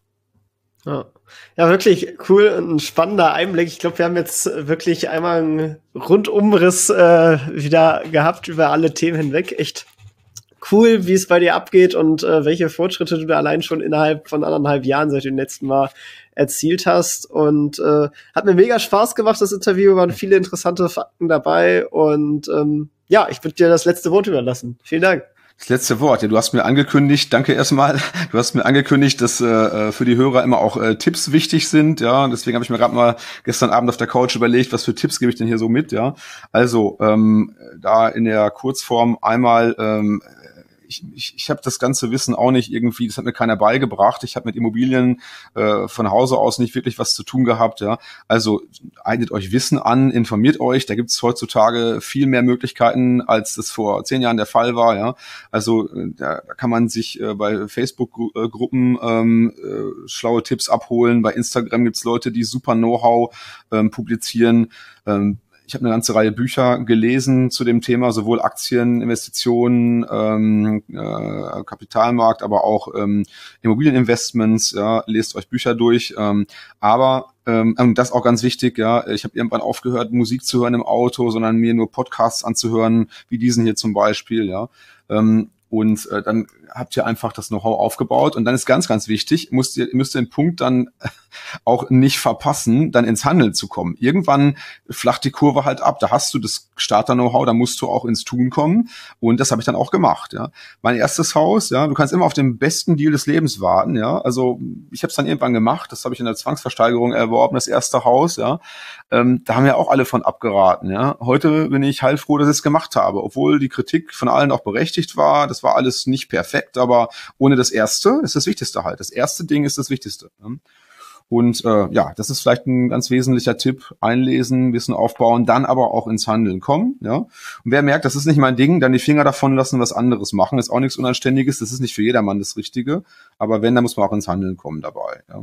Ja. Ja, wirklich cool und ein spannender Einblick. Ich glaube, wir haben jetzt wirklich einmal einen Rundumriss äh, wieder gehabt über alle Themen hinweg. Echt cool, wie es bei dir abgeht und äh, welche Fortschritte du da allein schon innerhalb von anderthalb Jahren seit dem letzten Mal erzielt hast. Und äh, hat mir mega Spaß gemacht, das Interview. Waren viele interessante Fakten dabei. Und ähm, ja, ich würde dir das letzte Wort überlassen. Vielen Dank. Das letzte Wort. Ja, du hast mir angekündigt, danke erstmal, du hast mir angekündigt, dass äh, für die Hörer immer auch äh, Tipps wichtig sind, ja, und deswegen habe ich mir gerade mal gestern Abend auf der Couch überlegt, was für Tipps gebe ich denn hier so mit, ja. Also, ähm, da in der Kurzform einmal, ähm, ich, ich, ich habe das ganze Wissen auch nicht irgendwie, das hat mir keiner beigebracht. Ich habe mit Immobilien äh, von Hause aus nicht wirklich was zu tun gehabt. Ja, also eignet euch Wissen an, informiert euch. Da gibt es heutzutage viel mehr Möglichkeiten, als das vor zehn Jahren der Fall war. Ja, also da, da kann man sich äh, bei Facebook-Gruppen ähm, äh, schlaue Tipps abholen. Bei Instagram gibt's Leute, die super Know-how ähm, publizieren. Ähm, Ich habe eine ganze Reihe Bücher gelesen zu dem Thema, sowohl Aktien, Investitionen, ähm, äh, Kapitalmarkt, aber auch ähm, Immobilieninvestments. Ja, lest euch Bücher durch. Ähm, aber ähm, und das auch ganz wichtig. Ja, ich habe irgendwann aufgehört, Musik zu hören im Auto, sondern mir nur Podcasts anzuhören, wie diesen hier zum Beispiel. Ja. Ähm, Und äh, dann habt ihr einfach das Know-how aufgebaut. Und dann ist ganz, ganz wichtig, müsst ihr, müsst ihr den Punkt dann auch nicht verpassen, dann ins Handeln zu kommen. Irgendwann flacht die Kurve halt ab. Da hast du das Starter-Know-how, da musst du auch ins Tun kommen. Und das habe ich dann auch gemacht. Ja, mein erstes Haus. Ja, du kannst immer auf den besten Deal des Lebens warten. Ja, also ich habe es dann irgendwann gemacht. Das habe ich in der Zwangsversteigerung erworben, das erste Haus. Ja, ähm, da haben ja auch alle von abgeraten. Ja, heute bin ich heilfroh, dass ich es gemacht habe, obwohl die Kritik von allen auch berechtigt war. Das war alles nicht perfekt, aber ohne das Erste ist das Wichtigste halt. Das erste Ding ist das Wichtigste. Ne? Und äh, ja, das ist vielleicht ein ganz wesentlicher Tipp. Einlesen, Wissen aufbauen, dann aber auch ins Handeln kommen. Ja? Und wer merkt, das ist nicht mein Ding, dann die Finger davon lassen, was anderes machen. Ist auch nichts Unanständiges, das ist nicht für jedermann das Richtige. Aber wenn, dann muss man auch ins Handeln kommen dabei. Ja?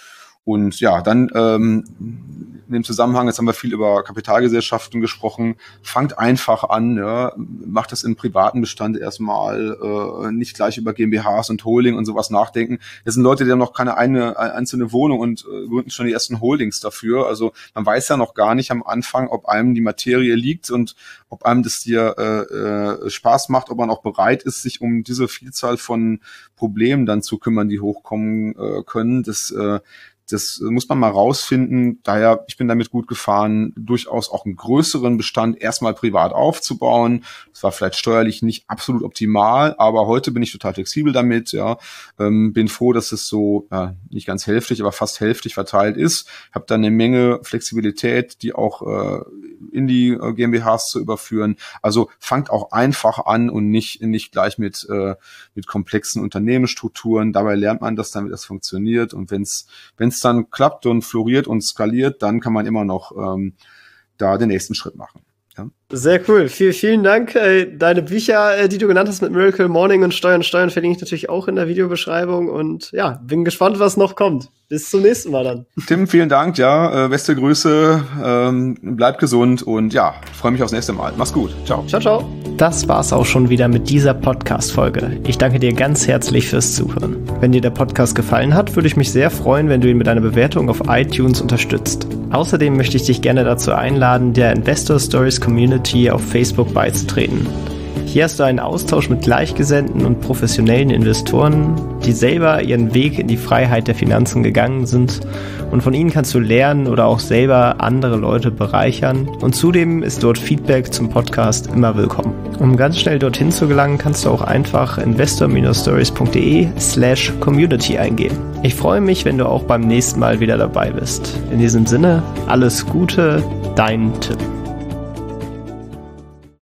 Und ja, dann ähm, in dem Zusammenhang, jetzt haben wir viel über Kapitalgesellschaften gesprochen, fangt einfach an, ja, macht das im privaten Bestand erstmal, äh, nicht gleich über GmbHs und Holding und sowas nachdenken. Das sind Leute, die haben noch keine eine, eine einzelne Wohnung und äh, gründen schon die ersten Holdings dafür. Also man weiß ja noch gar nicht am Anfang, ob einem die Materie liegt und ob einem das hier äh, äh, Spaß macht, ob man auch bereit ist, sich um diese Vielzahl von Problemen dann zu kümmern, die hochkommen äh, können. Das äh, Das muss man mal rausfinden. Daher, ich bin damit gut gefahren, durchaus auch einen größeren Bestand erstmal privat aufzubauen. Das war vielleicht steuerlich nicht absolut optimal, aber heute bin ich total flexibel damit. Ja, ähm, bin froh, dass es so ja, nicht ganz hälftig, aber fast hälftig verteilt ist. Habe dann eine Menge Flexibilität, die auch äh, in die äh, GmbHs zu überführen. Also fangt auch einfach an und nicht nicht gleich mit äh, mit komplexen Unternehmensstrukturen. Dabei lernt man das dann, wie das funktioniert. Und wenn es wenn es dann klappt und floriert und skaliert, dann kann man immer noch ähm, da den nächsten Schritt machen. Ja. Sehr cool. Viel, vielen Dank. Deine Bücher, die du genannt hast mit Miracle Morning und Steuern, Steuern verlinke ich natürlich auch in der Videobeschreibung. Und ja, bin gespannt, was noch kommt. Bis zum nächsten Mal dann. Tim, vielen Dank. Ja, beste Grüße. Ähm, bleib gesund und ja, freue mich aufs nächste Mal. Mach's gut. Ciao. Ciao, ciao. Das war's auch schon wieder mit dieser Podcast-Folge. Ich danke dir ganz herzlich fürs Zuhören. Wenn dir der Podcast gefallen hat, würde ich mich sehr freuen, wenn du ihn mit einer Bewertung auf iTunes unterstützt. Außerdem möchte ich dich gerne dazu einladen, der Investor Stories Community auf Facebook beizutreten. Hier hast du einen Austausch mit Gleichgesinnten und professionellen Investoren, die selber ihren Weg in die Freiheit der Finanzen gegangen sind, und von ihnen kannst du lernen oder auch selber andere Leute bereichern, und zudem ist dort Feedback zum Podcast immer willkommen. Um ganz schnell dorthin zu gelangen, kannst du auch einfach investor-stories.de slash community eingeben. Ich freue mich, wenn du auch beim nächsten Mal wieder dabei bist. In diesem Sinne, alles Gute, dein Tim.